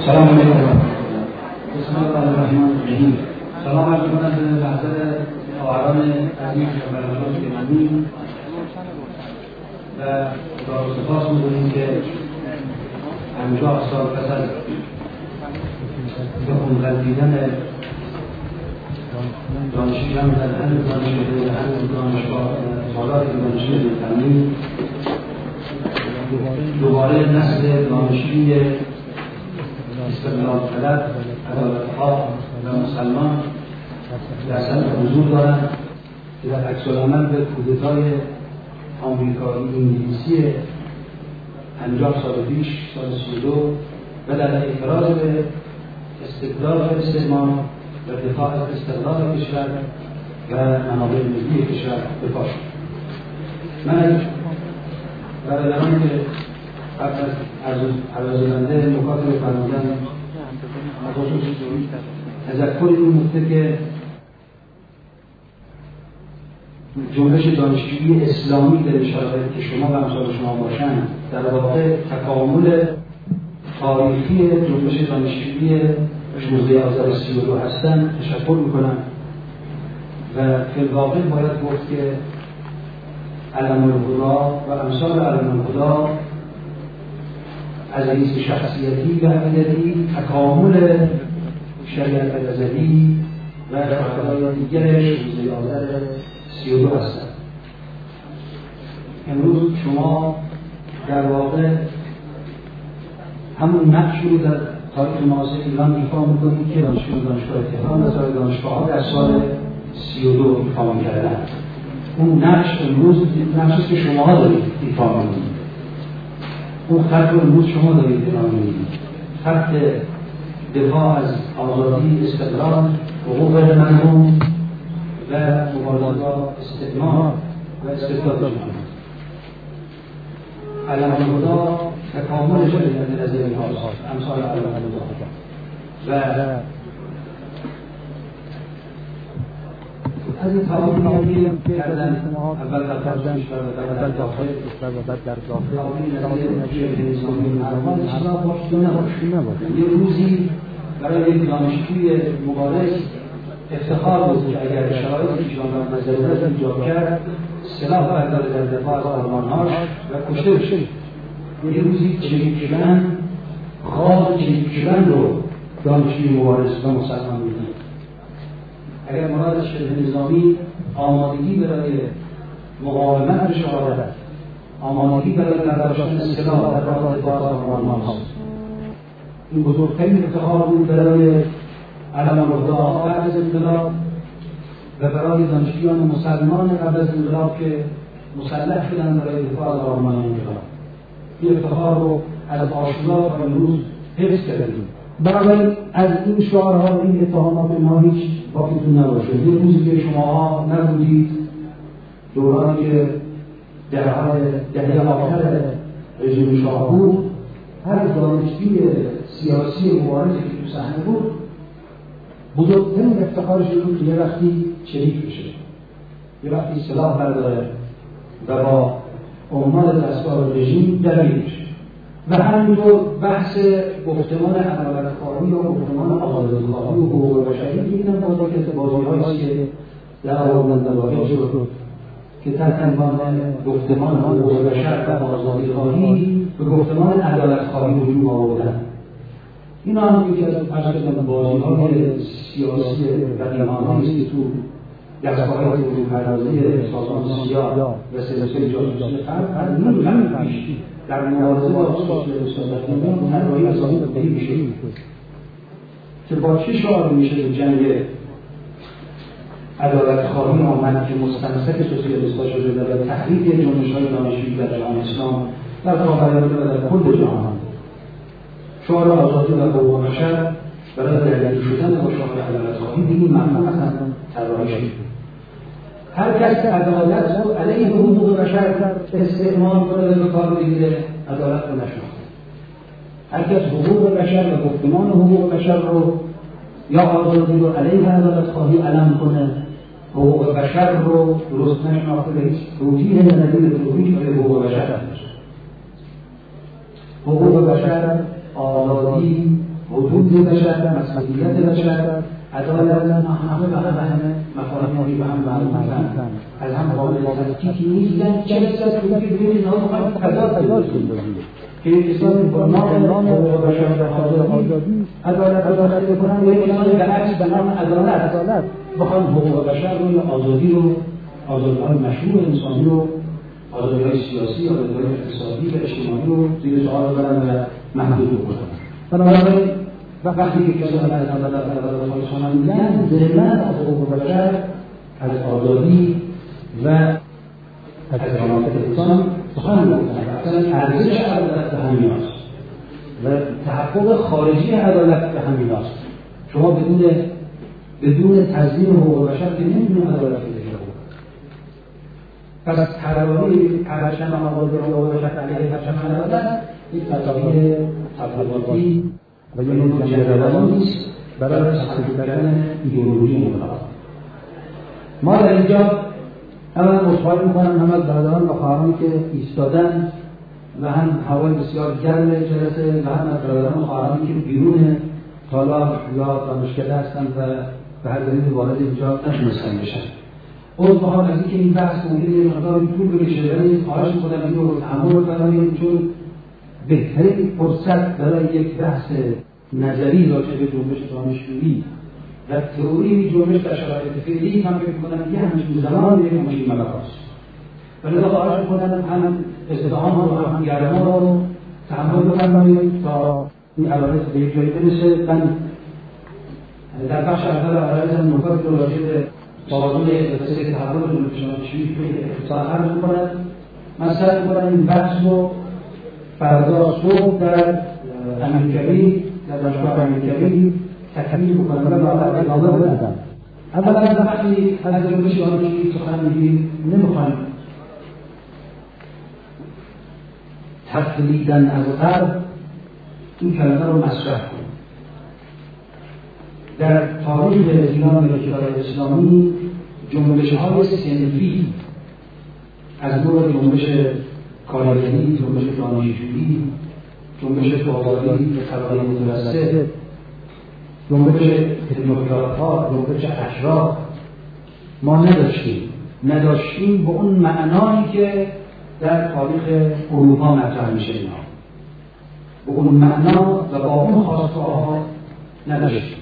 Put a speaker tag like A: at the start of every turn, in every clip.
A: سلام علیکم. بسم الله الرحمن الرحیم. سلام علیکم به محضر آرام عزیز و برادران گرامی و سپاس می‌گوییم که 50 سال پس از بخون‌قدیدن دانشجویان در همین دانشگاه سالات دانشجوی فنی دوباره نسل دانشجوی استقلال طلب، عدالت‌خواه و مسلمان در سطح حضور دارند که در عکس‌العمل به کودتای آمریکایی انگلیسی 50 سال پیش سال 32 و در اعتراض به استقلال استعمار و دفاع از استقلال کشور و منابع ملی کشور دفاع شد. من برادران که قبل از عرض‌کننده نکات رو فرمودن تذکر این نکته که جنبش دانشجویی اسلامی در شرایطی که شما و امثال شما باشند در واقع تکامل تاریخی جنبش دانشجویی 16 آذر 32 هستند. تشکر میکنم و فی الواقع باید گفت که علم الهدا و امثال علم الهدا از حیث شخصیتی و عقیدتی تکامل شریعت نظری و شاخه‌های دیگر 16 آذر 32 هستند. امروز شما در واقع همون نقش رو در تاریخ معاصر ایران ایفا می‌کنید که دانشگاه تهران و سایر دانشگاه‌ها در سال 32 ایفا می‌کردند. اون نقش امروز نقشی که شما دارید ایفا می‌کنید. اون خط رو امروز شما دارید ایفا می‌کنید. خط دفاع از آزادی، استقلال، حقوق مردم و مبارزه با استعمار و استبداد. علم الهدا تکامل شریعت نظری هاست، امثال علم الهدا و از این تعاملی کردن اول در داخل و بعد در داخل یه روزی برای یک دانشجوی مبارز افتخار بود که اگر شرایط ایشان را ضرورت ایجاد کرد سلاح برداره در دفاع از آرمان‌هاش و کشته بشه. یه روزی چریک شدن، خواب چریک شدن رو دانشجوی مبارز و مسلمان می‌دید. اگر مراد شبه نظامی آمادگی برای مقاومت به شهادت، آمادگی برای برداشتن سلاح در راه دفاع از آرمان‌هاست. این بزرگترین افتخار بود برای علم الهدا بعد از انقلاب و برای دانشجویان مسلمان قبل از انقلاب که مسلح شدن برای دفاع از آرمان انقلاب. این افتخار رو از آشورا تا امروز حفظ کردیم. بنابراین از این شعارها این اتهامات ما هیچ باقیتون نباشه. یه روزی که شماها نبودید، دورانی که دهه آخر رژیم شاه بود، هر دانشجوی سیاسی مبارزی که تو صحنه بود بزرگترین افتخارش بود که یه وقتی شریک بشه، یه وقتی سلاح برداره و با عمال دستگاه رژیم درگیر بشه. و همینطور بحث گفتمان عدالت‌خواهی و گفتمان آزادی‌خواهی و حقوق بشری اینم بازی‌هایی که در آوردن واقع شد که تحت عنوان گفتمان حقوق بشر و آزادی‌خواهی به گفتمان عدالت‌خواهی وجود آوردن. اینا هم یکی از بازی‌های سیاسی قدیمانه‌ای است که تو دستگاه‌های فروپردازی سازمان سیا و سلسله جاسوسی غرب از نیم قرن پیش در مبارزه با سوسیالیسم طراحی اساسی بدهی میشه که با چه شعاری میشه به جنگ عدالت‌خواهی آمد که مستمسک سوسیالیست‌ها شده و تحریک جنبش‌های دانشجویی در جهان اسلام در خاورمیانه و در کل جهان. شعار آزادی و حقوق بشر برای درگیر شدن با شعار عدالت‌خواهی به این مفهوم اصلا طراحی شد. هر کس که عدالت رو علیه حقوق بشر استعمال کنه به کار بگیره عدالت رو نشناخته. هر کس حقوق بشر و گفتمان حقوق بشر رو یا آزادی رو علیه عدالت‌خواهی علم کنه، حقوق بشر رو درست نشناخته به هیچ توجیه ندیده به توجیه به حقوق بشر نشه. حقوق بشر، آزادی، حقوق بشر، مسئولیت بشر، عدالت، همه مفاهیمی به هم مربوطن، از هم قابل تفکیک نیستن. چه رسد که ببینید اینها میخواهیم تضاد که کسانی با نام حقوق بشر و آزادی عدالت رو خطه کنن و کسانی به عکس به نام عدالت بخوان حقوق بشر رو یا آزادی رو، آزادی‌های مشروع انسانی رو، آزادی‌های سیاسی، آزادی‌های اقتصادی و اجتماعی رو زیر سوال ببرن و محدود بکنن. بنابراین وقتی که کسانی از عدالت خواهشان میگن ضمن از حقوق بشر، از آزادی و از کرامت انسان سخن می‌گویند. اصلا ارزش عدالت به همین است و تحقق خارجی عدالت به همین است. شما بدون تضمین حقوق بشر که نمی‌تونید عدالت اجرا کنید. پس تراوی پرچم آزادی حقوق بشر علیه پرچم عدالت یک تطابق تبلیغاتی و یک نوع جدل‌آمیز نیست برای تحقیق کردن ایدئولوژی انقلاب. ما در اینجا هم مصاحبه می‌کنم هم از برادران و خواهرانی که ایستادن و هم هوای بسیار گرم جلسه و هم از برادران و خواهرانی که بیرون تالار یا دانشکده هستند و به هر دلیلی وارد اینجا نتونستن بشن. می‌خوام از اینکه این بحث ممکنه یه مقدار طول بکشه، ولی خواهش می‌کنم این رو تحمل کنیم، چون بهترین فرصت برای یک بحث نظری راجع به جنبش دانشجویی و تئوری جنبش در شرایط فعلی من فکر می‌کنم یه همچین زمان یک همچین ملک است. ولذا خواهش می‌کنم هم ازدحام رو هم گرما رو تحمل بکنیم تا این علاقه به یک جایی برسه. من در بخش اول عرضم نکات رو راجع به سازمان اقتصادی تحول جنبش دانشجویی اختصار عرض می‌کنم. من سعی می‌کنم این بحث رو فردا صبح در امیرکبیر، در دانشگاه امیرکبیر تکمیل بکنم و بعد ادامه بدم. اولا وقتی از جنبش دانشجویی سخن میگیم نمیخوایم تقلیداً از غرب این کلمه رو مصرف کنیم. در تاریخ ایران و کشورهای اسلامی جنبش‌های صنفی از نوع جنبش کارگری، جنبش دانشجویی، جنبش بازاری به طبقه متوسط، جنبش تکنوکرات‌ها، جنبش اشراف ما نداشتیم به اون معنایی که در تاریخ اروپا مطرح میشه. اینا به اون معنا و با اون خواسته‌ها نداشتیم.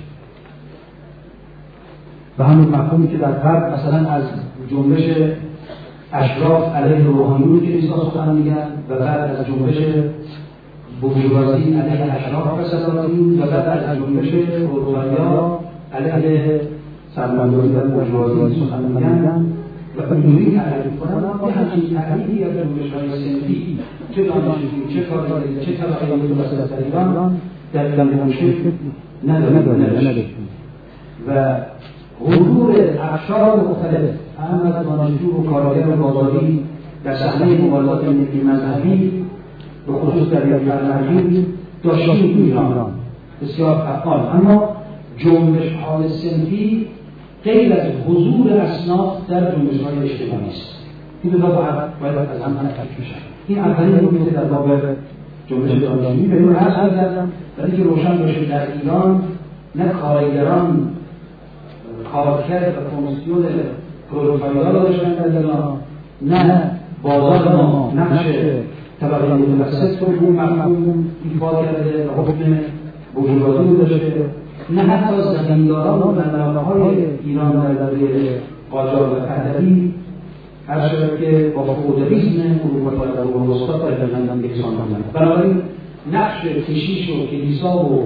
A: و همون مفهومی که در غرب مثلا از جنبش اشراف علیه روحانیون که ایسا سخن میگن و بعد از جنبش بورژوازی علیه اشراف و سلاطین و بعد از جنبش پرولتاریا علیه سرمایه‌داری و بورژوازی سخن میگن و اینجوری تعریف کنن. ما همچین تعریفی از جنبش‌های صنفی چه دانشجویی، چه کارگری، چه طبقه متوسط در ایران در جنبش نداشتیم و حضور اقشار مختلف هم از دانشجو و کارگر و بازاری در صحنه مبارزات ملی مذهبی به خصوص در یک فرهنگی داشتیم ایران بسیار فعال. اما جنبش‌های صنفی غیر از حضور اصناف در جنبش‌های اجتماعی است. این دو باید از هم تفکیک میشن. این اولین نکته در باب جنبش دانشجویی به اون عرض کردم برای که روشن بشه در ایران نه کارگران کارکرد و کمیسیون پرولتاریا را داشتن در ایران، نه بازار ما نقش طبقه متوسط رو به مفهوم ایفا کرده و حکم بورژوازی داشته، نه حتی زمینداران و بناهای ایران در دوره قاجار و پهلوی هر شد که با فئودالیسم اروپا در قرون وسطی تقریباً یکسان بودند. بنابراین نقش کشیش و کلیسا و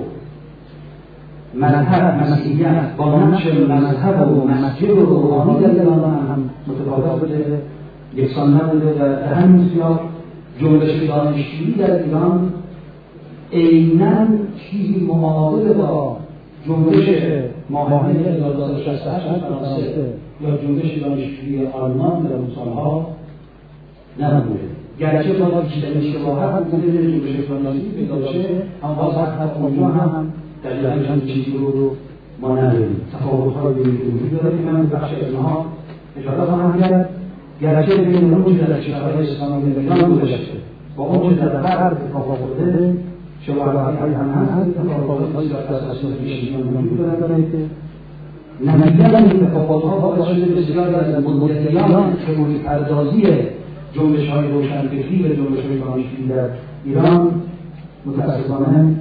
A: مذهب مسیحیت با نقش مذهب و مسجد و روحانی در ایران هم متفاوت یکسان نبوده و در همین سیاق جنبش دانشجویی در ایران عیناً چیزی معادل با جنبش ماهانه 1968 فرانسه یا جنبش دانشجویی آلمان در اون سالها نبوده. گرچه با بیشترین شباهت بوده جنبش دانشجویی پیدا بشه، اما باز حتی اونجا هم دقیقاً چند چیزی رو ما نداریم. تفاوت‌های ایدئولوژی داره که من بخش از اونها اشاره خواهم کرد. گرچه بین اون چه در کشورهای اسلامی ایران گذشته با اون چه در غرب اتفاق افتاده شباهت‌هایی هم هست، تفاوت‌هایی در اساس پیشینیان وجود دارند که نتیجه این تفاوت‌ها باعث شده بسیاری از مدعیان تئوری پردازی جنبش‌های روشنفکری و جنبش‌های دانشجویی در ایران متأسفانه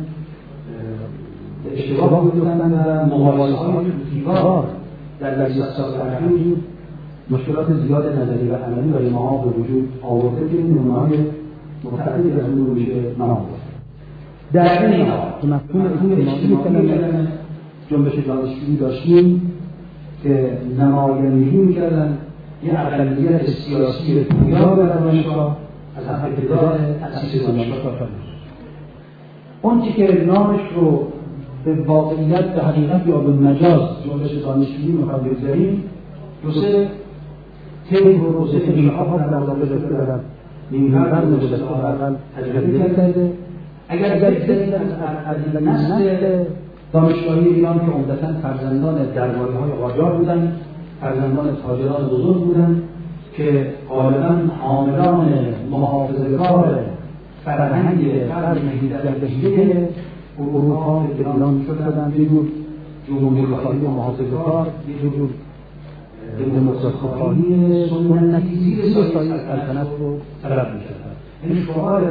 A: اشتباه می‌افتند و مقایسه‌های دیوار در 20 سال اخیر مشکلات زیاد نظری و عملی برای ما به وجود آورده که این نمونه‌های متعددی از اون رو میشه نام برد. در این حال مفهوم اجتماعی کلمه جنبش دانشجویی داشتیم که نمایندگی می‌کردن یه اقلیت سیاسی پویا در دانشگاه از ابتدا تأسیس دانشگاه تا اون چی که نامش رو به واقعیت به حقیقت یا به مجاز جنبش دانشجویی می‌خوام بگذاریم دو سه طیف و دو سه انتخاب‌ها در مقابل دارد نیم قرن گذشته اول تجربه کرده. اگر بگذارید از نسل دانشگاهی ایران که عمدتاً فرزندان درباری‌های قاجار بودند، فرزندان تاجران بزرگ بودند که غالباً حاملان محافظه‌کار فرهنگ قرن 18 اروپا به ایران شدند، یه جور جمهوری‌خواهی محافظه‌کار، یه جور دموکراسی‌خواهی سنتی زیر سایه سلطنت رو طلب می‌کردند. این شعار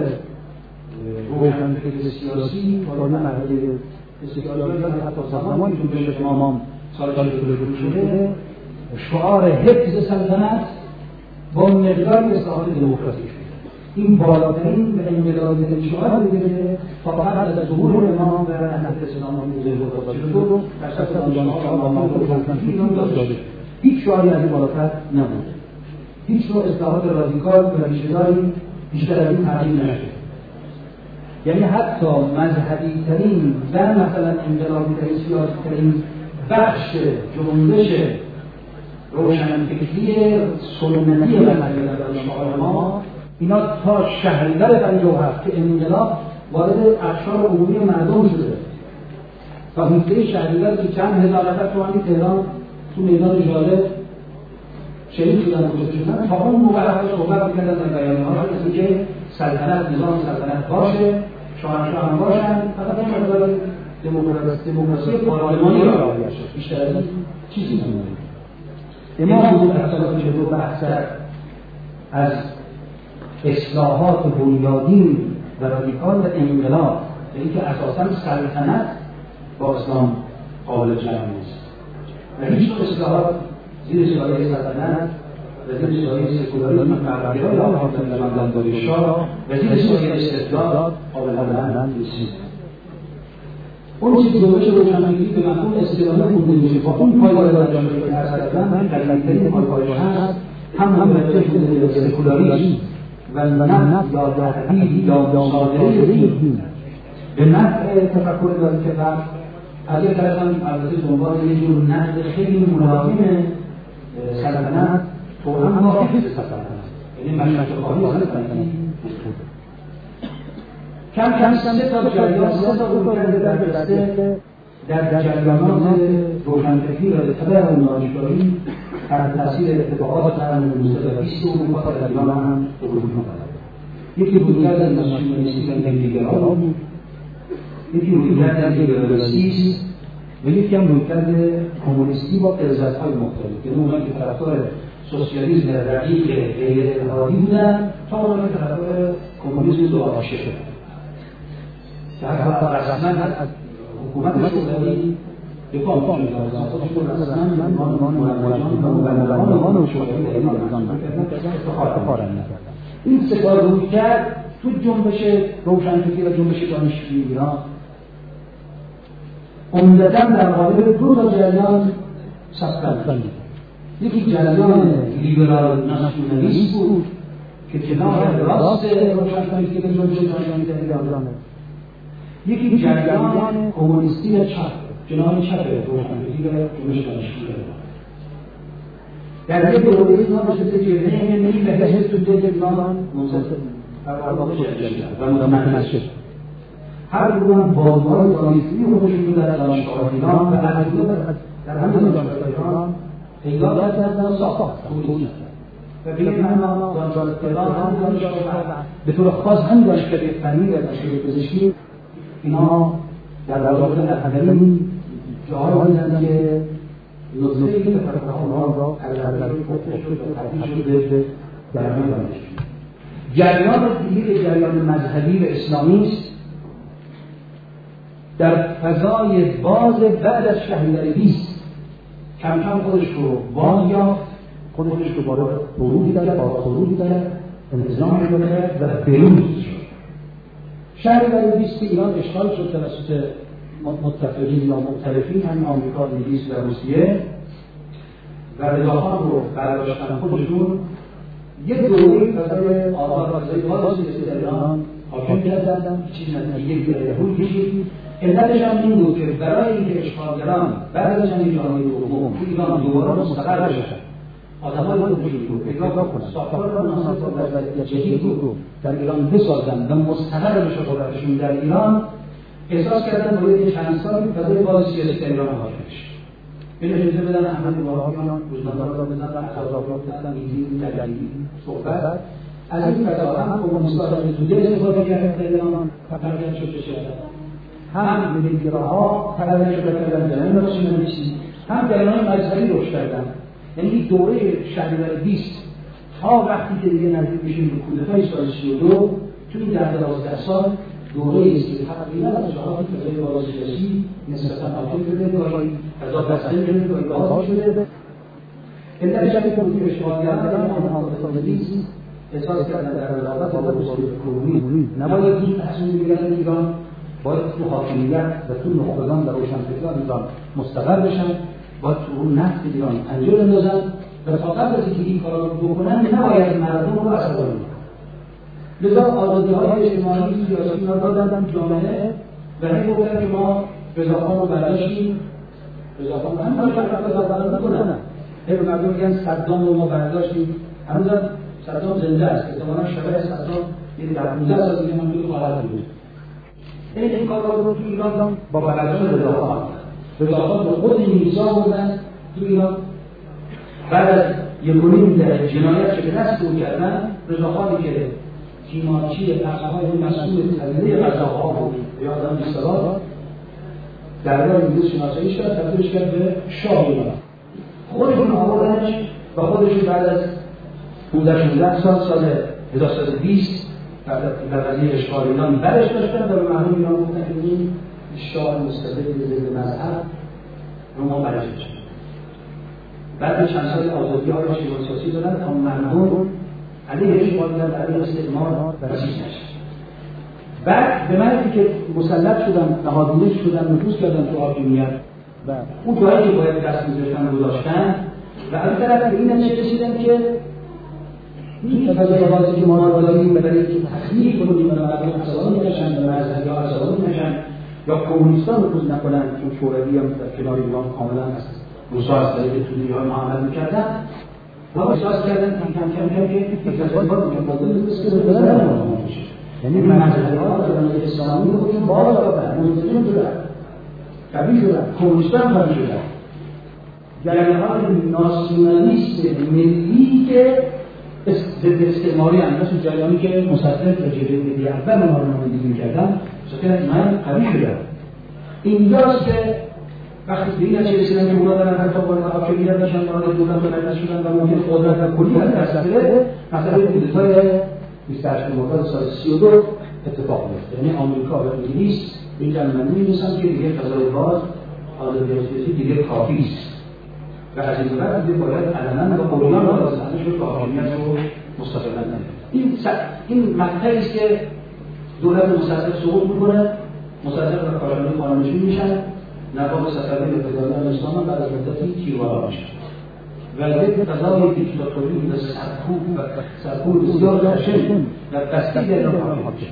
A: روشنفکر سیاسی تا یه مرحله استقلالیت حتی زمانی که جنبش امام سال 42 شده شعار حفظ سلطنت با مقداری اصلاحات دموکراتیک شده. این بالاترین و انقلابی‌ترین شعار دیگه تا قبل از ظهور امام و نهضت اسلامی در 42 در سطح دانشگاه آموزش روشنفکری ایران داده. هیچ شعاری از این بالاتر نبود. هیچ نوع اصلاحات رادیکال و ریشه‌داری بیشتر از این تعریف نشده. یعنی حتی مذهبی ترین و مثلا انقلابی ترین سیاسی ترین بخش جنبش روشنفکری سنتی و مذهبی در دانشگاه ما اینا تا شهریور 57 که انقلاب وارد اقشار عمومی مردم شده تا 17 شهریور که چند هزار نفر تو همین تهران تو میدان ژاله شهید شدن و کشته شدن تا اون موقع صحبت می‌کردن در بیانیه‌ها مثل که سلطنت نظام سلطنت باشه، شاهنشاه هم باشن، فقط این مقدار دموکراسی پارلمانی را رعایت شد. بیشتر از این چیزی نمی‌دونیم. امام در سال 42 بحث از اصلاحات بنیادین و رادیکال و انقلاب، یعنی که اساساً سلطنت با اسلام قابل جمع نیست. و هیچ نوع اصلاحات زیر سایه سلطنت و زیر سایه سکولاریسم غربی‌ها یا حاکم فرمانداری شاه و زیر سایه استبداد قابل عمل نیست. اون چیزی جنبش روشنفکری به مفهوم اصطلاحی خونده میشه با اون پایگاه جامعه‌ای که عرض کردم من قدیمی‌ترین پایگاهش هست هم به سکولاریسم و نه یا تحریف یا مصادره دین به نفع تفکر داری که فرق از یک طرف هم البته دنبال یه جور نقد خیلی ملایم سلطنت تو هم با حفظ سلطنت یعنی مشروطه خواهی سلطنتی کم سه تا جریان سه تا رو کرده در بسته در جریانات روشنفکری و طبع دانشگاهی تحت تاثیر اتفاقات قرن 20 اروپا در ایران هم وجود دارد. یکی رویکرد از ناسیونالیسم لیبرال بود، یکی رویکرد از لیبرالیسم و یکی هم رویکرد کمونیستی با غلظت‌های مختلف. یعنی اونها که طرفدار سوسیالیسم رقیق غیر ارادی بودن تا اونها که طرفدار کمونیسم دو آشه شدن. که حتی رسما از حکومت شوروی دفاع می‌کنه. رسما مبلغان شوروی این سه کار رو کرد تو جنبش روشنفکری و جنبش دانشجویی ایران عمدتاً در قالب دو تا جریان ساختن. یکی جریان لیبرال ناسیونالیسم بود که کنار راست روشنفکری و جنبش دانشجویی ایران، یکی جریان کمونیستی چپ کنار چپ روشنفکری و جنبش دانشجویی در یک دوره اینا بشه که نمی به حزب توده ایران منصف و متمشک هر گروه بازوهای دانشجویی خودشون در دانشگاه ایران و در همین دانشگاه ایران پیدا کردن و ساخت و به این معنا دانشگاه ایران هم دانشگاه به طور خاص هم دانشگاه فنی و دانشگاه پزشکی اینا در رابطه اولین جاهایی هستند که نطفه‌ای که فرقه‌ها را پرورش شد و تبدیل شده در دانش. جریان دیگه جریان مذهبی و اسلامی است در فضای باز بعد از شهریور 20 کم کم خودش رو باز یافت، خودش دوباره خروجی داره، با خروجی داره، انتظام داره و بروز شد. شهریور 20 ایران اشغال شد توسط متفقین یا مختلفین، همین آمریکا، انگلیس و روسیه، و رضاخان رو برداشتن خودشون یک دوره فضای آزاد فضای بازی در ایران حاکم کردن، چیزی نتیجه یک یهود کشید. علتش هم این بود که برای اینکه اشغالگران بعد از جنگ جهانی دوم تو ایران دوباره مستقر بشن، آدم‌های خودشون رو پیدا کنن، ساختار مناسب و وضعیت جدید رو در ایران بسازن و مستقر بشه قدرتشون در ایران، احساس کردن باید چند سالی فضای باز سیاسی ایران حاکم بشه. این اجازه بدن احمد واقعیان روزنامه‌ها را بزنن، احزاب‌ها بزنن، ایزی تجلیلی صحبت از این فضا هم کمونیست‌ها را زوده استفاده کردن در ایران پرورش شد بشه. هم ملیگراها پرورش کردن جنین را نویسی، هم جریان مذهبی رشد کردن. یعنی دوره شهریور 20 تا وقتی که دیگه نزدیک میشیم به کودتای سال 32 تو این 10-12 سال دوره است که تقریبا از جهات فضای باز سیاسی نسبتاً حاکم شده، گاهی فضا بسته شده، گاهی باز شده. علتش هم که بودی اشغالگران در این آمریکایی احساس کردن در رقابت با روسیه کنونی نباید زود تصمیم بگیرن ایران، باید تو حاکمیت و تو نخبگان و روشنفکران ایران مستقر بشن، باید تو اون نفت ایران پنجه بندازن و تا قبل از اینکه این کارا رو بکنن نباید مردم رو عصبانی کنن. لذا آزادی‌های اجتماعی سیاسی را دادن جامعه و این گفتن که ما رضاخان رو برداشتیم، رضاخان هم رضاخان نکنن. هر مردم میگن صدام رو ما برداشتیم، هنوز صدام زنده است، احتمالاً شبیه صدام یعنی در 15 سال دیگه من تو حالت بود. این کارا رو تو ایران با برداشت رضاخان رو خود انگلیس‌ها بردن تو ایران. بعد از یکونیم جنایت که به دست او کردن، رضاخانی که تیمارچی پسهای مسئول تزیینه غذاها بود یا آدم بی‌سواد در راه انگلیس شناسایی شد، تبدیلش کرد به شاه ایران. خودشون آوردنش و خودشون بعد از 15-16 سال 1320 در قضیه اشغال ایران برش داشتن و به مردم ایران گفتن که این شاه مستبد ضد مذهب رو ما برش داشتیم. بعد چند سال آزادی‌های سیاسی دادن تا مردم علیه اشغالگران علیه استعمار بسیج نشد. بعد به معنی که مسلط شدن، نهادینه شدن، نفوذ کردن تو حاکمیت و اون جایی که باید دست می‌ذاشتن رو داشتن و از طرف به این نتیجه رسیدن که این فضای بازی که ما رو داریم برای اینکه تخلیق کنیم و مردم عصبانی نشن و مذهبی‌ها عصبانی نشن یا کمونیست‌ها نفوذ نکنن، چون شوروی هم در کنار ایران کاملا هست. روس‌ها از طریق تولی‌های معامله می‌کردن و احساس کردن کم کم که فضای باز که به ضرر ما میشه. یعنی مذهبی‌ها در اسلامی خودشون باز دادن، منتظم شدن، قوی شدن، کمونیست‌ها هم قوی شدن. جریان ناسیونالیست ملی که ضد استعماری انداز جریانی که مصدق و جبهه ملی اول ما رو نمایندگی می‌کردن، شکل من قوی شدن. اینجاست که وقتی به این نتیجه رسیدن که اونا دارن حتی باید حاکمیت بشن، وارد دولت و شدن و ممکن قدرت کلی از دست بره، مثلا کودتای 28 مرداد سال 32 اتفاق میفته. یعنی آمریکا و انگلیس به این جمعنی می‌رسن که دیگه فضای باز آزادی سیاسی دیگه کافی است و از این بعد دیگه باید علنا با قوانین واسطه شد که حاکمیت رو مستقلاً این مقطعی است که دولت مستقل سقوط می‌کنه، مستقل و کارآمد قانونی میشن، نواب صفوی و فدایان اسلام بعد از مدتی تیربارا میشن و یک فضای دیکتاتوری و سرکوب بسیار خشن و قصدی در ایران حاکم شد.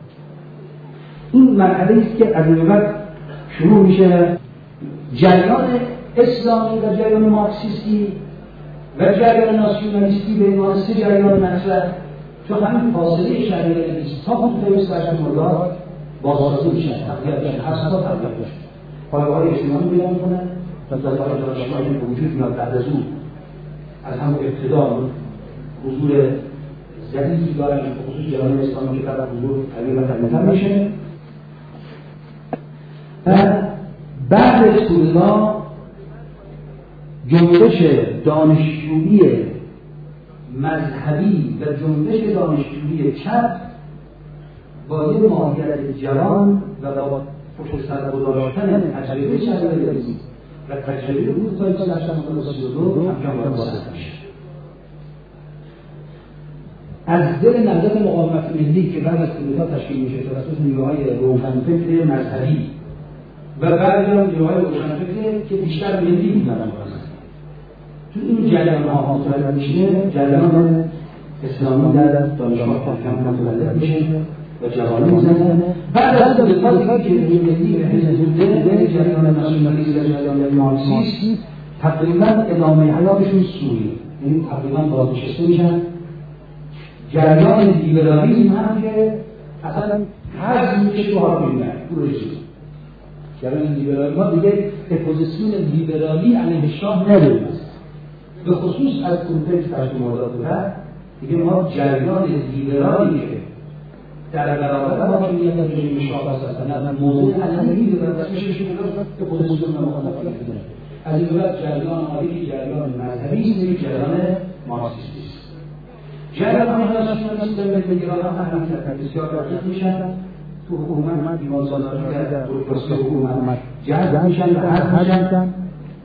A: این مرحله است که از این بعد شروع میشه جریان اسلامی و جریان مارکسیستی و جریان ناسیونالیستی به عنوان سه جریان مطرح چون همین فاصله شهریور 20 تا کودتای 28 مرداد بازسازی میشن، تقویت میشن، هر سال تقویت میشن. پایگاه‌های اجتماعی پیدا می‌کنن و داده‌های دانشگاهی به وجود میاد بعد از اون از همون ابتدا حضور ضعیفی دارن به خصوص جریان اسلامی که بعد حضور قوی و قوی‌تر میشه بعد از کودتا جنبش دانشجویی مذهبی و جنبش دانشجویی چپ با یه ماهیت جوان و با پشت سر گذاشتن تجربه شهروندی و تجربه روزهای 32 همچنان وارد میشه. از دل نهضت مقاومت ملی که بعد از کودتا تشکیل میشه توسط نیروهای روشنفکر مذهبی و بعد هم نیروهای روشنفکر که بیشتر ملی بودن، تو این جریان‌ها متولد میشه جریان اسلامی در دانشگاه کم متولد میشه و جوانان میزنه. بعد از کودتایی که ملی به حزب توده جریان ناسیونالیسم و جریان مارکسیسم تقریبا ادامه حیاتشون سوریه، یعنی تقریبا بازنشسته میشن. جریان لیبرالیسم هم که اصلا حزم میشه تو هارمونیه پروژه جریان لیبرالی ما دیگه اپوزیسیون لیبرالی علیه شاه نداریم، به خصوص از کنفرانس تشکیلات بعد دیگه ما جریان لیبرالی که در برابر حاکمیت رژیم شاه سلطنت موضوع علنی دارد و میشه که اپوزیسیون مخالفت کنه. از این بعد جریان عالی جریان مذهبی است، جریان مارکسیستی است. جریان ناسیونالیسم در ایران هم بسیار رقیق میشن، تو حکومت دیوانسالاری در پروسه حکومت جذب میشن و حذف میشن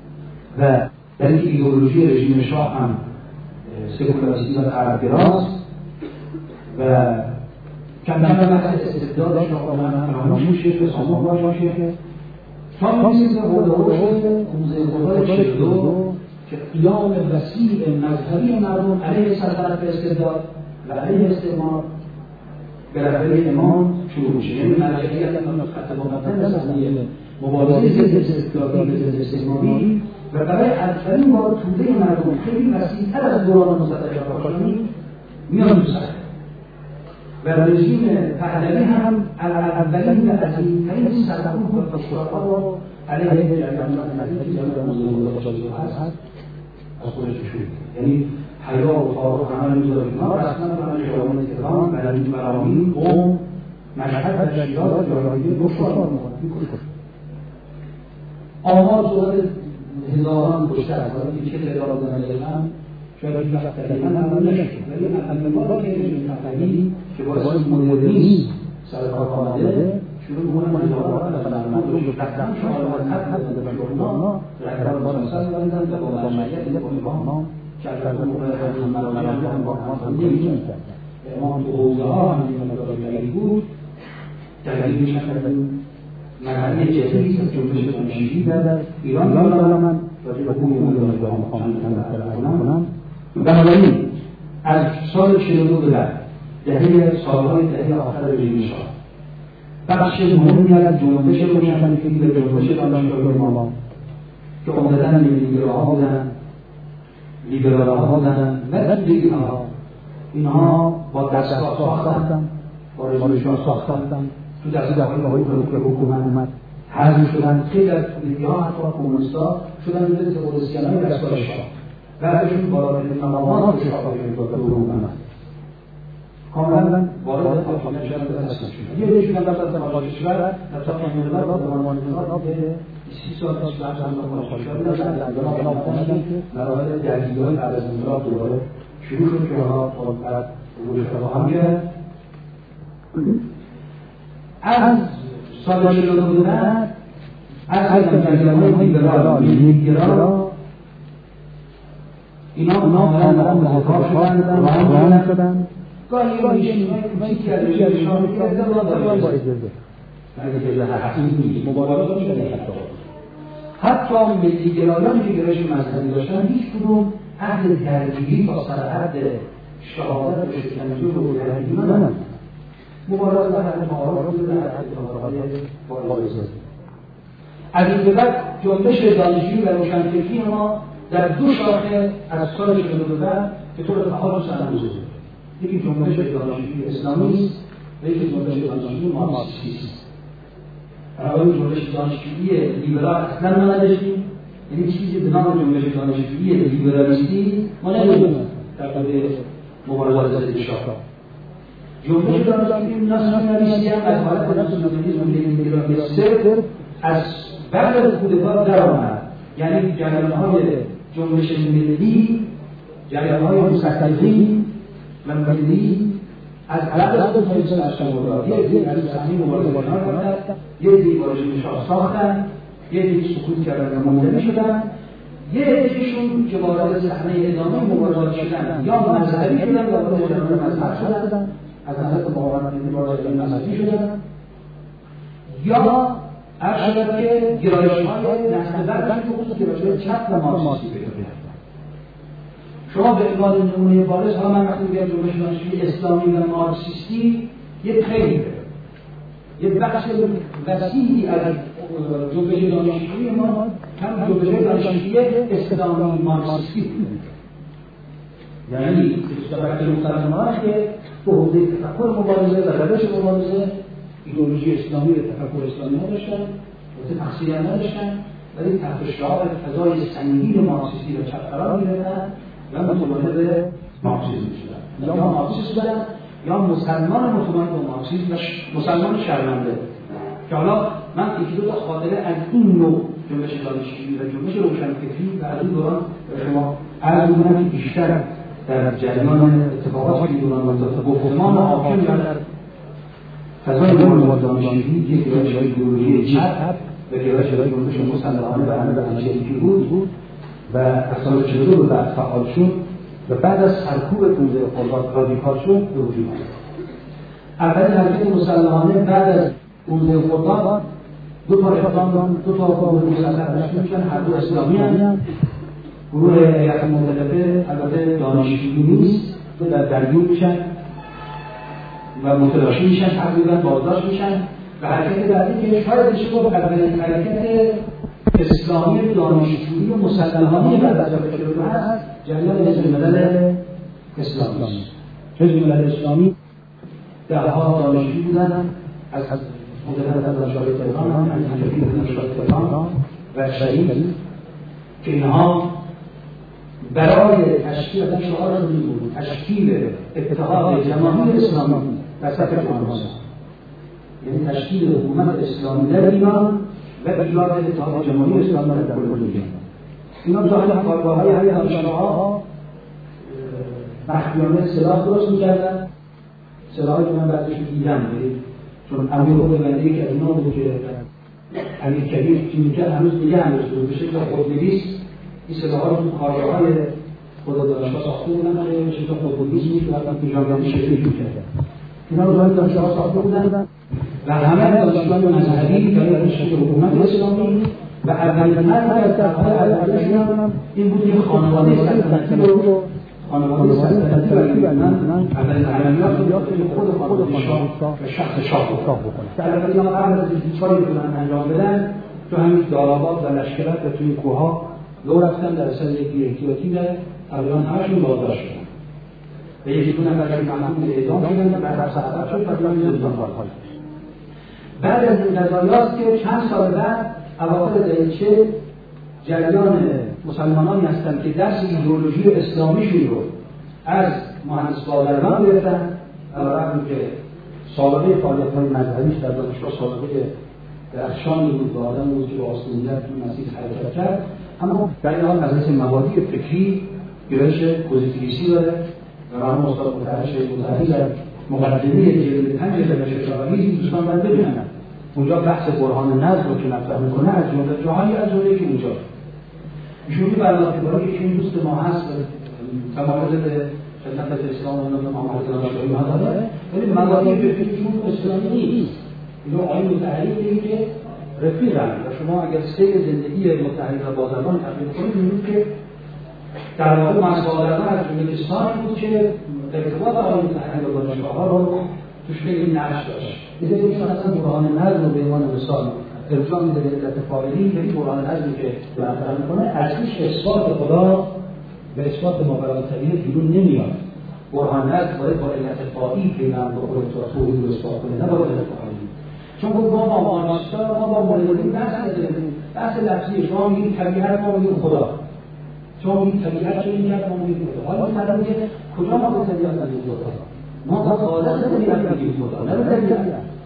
A: و در این ایدئولوژی رژیم شاه هم سکولاریسم و غربگراست و کم کم بحث استبداد شاه فراموش شده، خاموش باشه تا میرسه به حوزه خودای 42 که قیام وسیع مذهبی مردم علیه سلطنت استبداد و علیه استعمار به رهبری امام شروع میشه. یعنی مرجعیت خط مقدم صحنه مبارزه ضد استبدادی و ضد استعماری و برای اولین بار توده مردم خیلی وسیع‌تر از دوران مصدق کاشانی میان تو صحنه و رژیم پهلوی هم اولین و عظیم‌ترین سرکوب و فشارها رو علیه جریانات مذهبی در موضوع هست از خودش شروع. یعنی حیا و تعارف عمل می‌ذاره اینا رسما برای جوان تهران برای برامین قم مشهد و شیراز جایگاه دشوار می‌کنه. آمار صورت هزاران کشته از وقتی که تعداد نمی‌دونم شاید وقت تقریبا هم نشه، ولی اولین رژیم پهلوی که باعث مدرنیسم سر کار آمده شروع می‌کنن هزاران نفر رو رفتن شامل مذهب و اونا رهبر مسلسل بودن و با مشیت امام که از اون موقع هم مراجعه هم با هم نمی‌کردن. امام تو حوزه‌ها هم مدارایی بود، تغییر میشن مرحله جدیدی است که جنبش دانشجویی در ایران دارم من راجع به حقوق دانشجویان می‌خوام کنم. بنابراین از سال 42 به بعد سالهای دهه آخر رژیم شاه بخش مهمی از جنبش روشنفکری به جنبش دانشجویان ما که عمدتاً ملی‌گراها بودن، لیبرال‌ها بودن و دیگرها اینها با دستگاه ساختن، با رژیم شاه ساختن، تو دستگاه‌های حکومت حذف شدن. خیلی از تولیدی‌ها حتی کمونیست‌ها شدن جزو تئوریسین‌های دستگاه شاه بعدشون بالاترین مقامات شاهی شد و حکومت کاملا وارد حاکمیت شدن هستن. یه دیگه شدن بعد از خارج کشور تا قانون‌ها را به عنوان نظام به 30 سال پیش بعد از خارج کشور در انقلاب خوندن که مراحل درگیری‌های بعد از انقلاب دوباره شروع شد که ها بعد روش فراهم کرد. از سال 42 بعد از جریان‌های لیبرال ملی‌گرا اینا کاملا محافظ شدن. گاهی ایشون‌های کوچیکی از رژیمشان کردن با اجازه حتی ملی‌گرایانی که گرایش مذهبی داشتن هیچ کدوم عهد درگیری تا سر حد شهادت و شکنجه و درگیری نداشتن. مبارزه در حد معارف بوده، در حد با اجازه. از این به بعد جنبش دانشجویی و روشنفکری ما در دو شاخه از سال 42 بعد به طور فعال سرموزه شد. یکی جنبش دانشجویی اسلامی است و یکی جنبش دانشجویی مارکسیستی است. بنابراین جنبش دانشجویی لیبرال اصلا ما نداشتیم، یعنی چیزی به نام جنبش دانشجویی لیبرالیستی ما نداشتیم در قبل مبارزه ضد شاه. جنبش دانشجویی ناسیونالیستی هم از حالت ناسیونالیسم لیبرالیسم صرف از بعد از کودتا درآمد، یعنی جریان‌های جنبش ملی، جریان‌های مستقلی و ملی از بعد از خودشون یه از صحنه مبارزه کردن، یه دیوارش ساختن، یه دیگه سکوت کردن و منزوی شدن، یه عده‌شون که وارد صحنه ادامه مبارزات شدن یا مذهبی شدن یا وارد مذهب شدن، از نظر مقاومت مبارزات مذهبی شدن، یا عرض شد که گرایش‌های نسل بعد که گرایش‌های چپ و مارکسیستی پیدا کردن. شما به عنوان نمونه بارز، حالا من وقتی میگم جنبش دانشجویی اسلامی و مارکسیستی یک خیلی یه بخش وسیعی از جنبش دانشجویی ما هم جنبش دانشجویی اسلامی مارکسیستی بود. یعنی طبقه مسلمانان که به حوزه تفکر مبارزه و روش مبارزه ایدئولوژی اسلامی و تفکر اسلامی نداشتن، تقصیری هم نداشتن، ولی تحت شعار فضای سنگین مارکسیستی و چپ قرار می‌گرفتن و متمایل به مارکسیسم شدن. یا مارکسیست بودن یا مسلمان متمایل به مارکسیسم و مسلمان شرمنده. که حالا من یکی دو تا خاطره از این نوع جنبش دانشجویی و جنبش روشنفکری و از این دوران شما عرض می‌کنم که بیشتر در جریان اتفاقاتی که دوران و گفتمان حاکم در فضای مبارزات دانشجویی یک گرایش ایدئولوژی چپ و گرایش جنبش مسلحانه و عمل انجیلیکی بود و از سال 42 به بعد فعال شد و بعد از سرکوب 15 خرداد رادیکال شد به وجود آمد. اولین حرکت مسلحانه بعد از 15 خرداد دو تا گروه مسلح تشکیل میشن، هر دو اسلامی هستند. گروه هیئت مؤتلفه البته دانشجویی نیست، درگیر میشن و متلاشی میشن، تقریبا بازداشت میشن و حرکت بعدی که شاید بشه گفت اولین حرکت اسلامی دانشجویی و مسلحانه بعد از شروع هست، جریان حزب ملل اسلامی. حزب ملل اسلامی ده‌ها دانشجویی بودن از مدرسه دانشگاه تهران، از حنفی دانشگاه تهران و شهید که اینها برای تشکیل شعار بود تشکیل اتحاد جماهیر اسلامی در سطح جمهوری، یعنی تشکیل حکومت اسلامی در ایران و ایجاد اتحاد جماهیر اسلامی در کل دنیا. اینا داخل کارگاه‌های دانشگاه‌ها مخفیانه سلاح درست می‌کردن، سلاحی که من بعدش دیدم، چون امیر خودبندی که از اینا بود که امیر کبیر چی می‌کرد هنوز دیگه هنوز به شکل خودنویس این سلاح‌ها رو تو کارگاه‌های خود دانشگاه ساخته بودن که به شکل خودنویس می‌کردن که جامعه شکلی می‌کردن. اینا رو داخل دانشگاه ساخته بودن و همه دانشجویان مذهبی برای تشکیل حکومت اسلامی و اولین مرد از طرح‌های اولیه‌شون این بود که خانواده سلطنتی رو اولین عملیات رو خود خانواده شاه و شخص شاه بکنه. در البته اینا قبل از اینکه کاری بتونن انجام بدن تو همین داراباد و لشکرک و توی کوه‌ها لو رفتن در اثر یک احتیاطی در تقریبا همشون بازداشت شدن و یکی دو نفر که محکوم به اعدام شدن بعد از سقط شد و بیان زندان‌های. بعد از این قضایات که چند سال بعد اواخر دهه 40 جریان مسلمانانی هستند که درس ایدئولوژی اسلامیشون رو از مهندس بازرگان گرفتن، علاوه که سابقه فعالیت‌های مذهبیش در دانشگاه سابقه درخشانی بود و آدم بود که با آسمانیت این مسیر حرکت کرد، اما در این حال از مبادی فکری گرایش پوزیتیویستی داره و مرحوم استاد مطهری در مقدمه جلد 5 شجاعی دوستان باید ببینن اونجا بحث برهان نظر رو که مطرح میکنه از جمله جاهایی از جمله که اونجا ایشون برنامه برای که این دوست ما هست تمایز به خدمت اسلام و محمد دانشگاهی ها داره، ولی مبادی فکریشون اسلامی نیست. اینو آقای مطهری میگه که رفیقن و شما اگر سیر زندگی مطهری و بازرگان تحقیق کنید می‌بینید که در واقع مسائل‌ها از جمله کسانی بود که ارتباط آقای مطهری و دانشگاه‌ها رو توش خیلی نقش داشت. دیگه ایشون اصلا برهان نظر رو به عنوان مثال ارجاع میده به علت فاعلی، یعنی برهان نظری که مطرح می‌کنه ازش اثبات خدا به اثبات ماورای طبیعه بیرون نمیاد. برهان نظر باید با علت فاعلی پیوند بخوره تا توحید رو اثبات کنه، نه با علت فاعلی. چون ما با مانیستا ما با مولوی بحث لفظی شما میگید طبیعت ما میگید خدا، شما میگید طبیعت چه میگید ما میگید خدا. حالا مثلا میگه کجا ما به طبیعت نمیگید خدا، ما با خالصه میگید خدا، نه به طبیعت.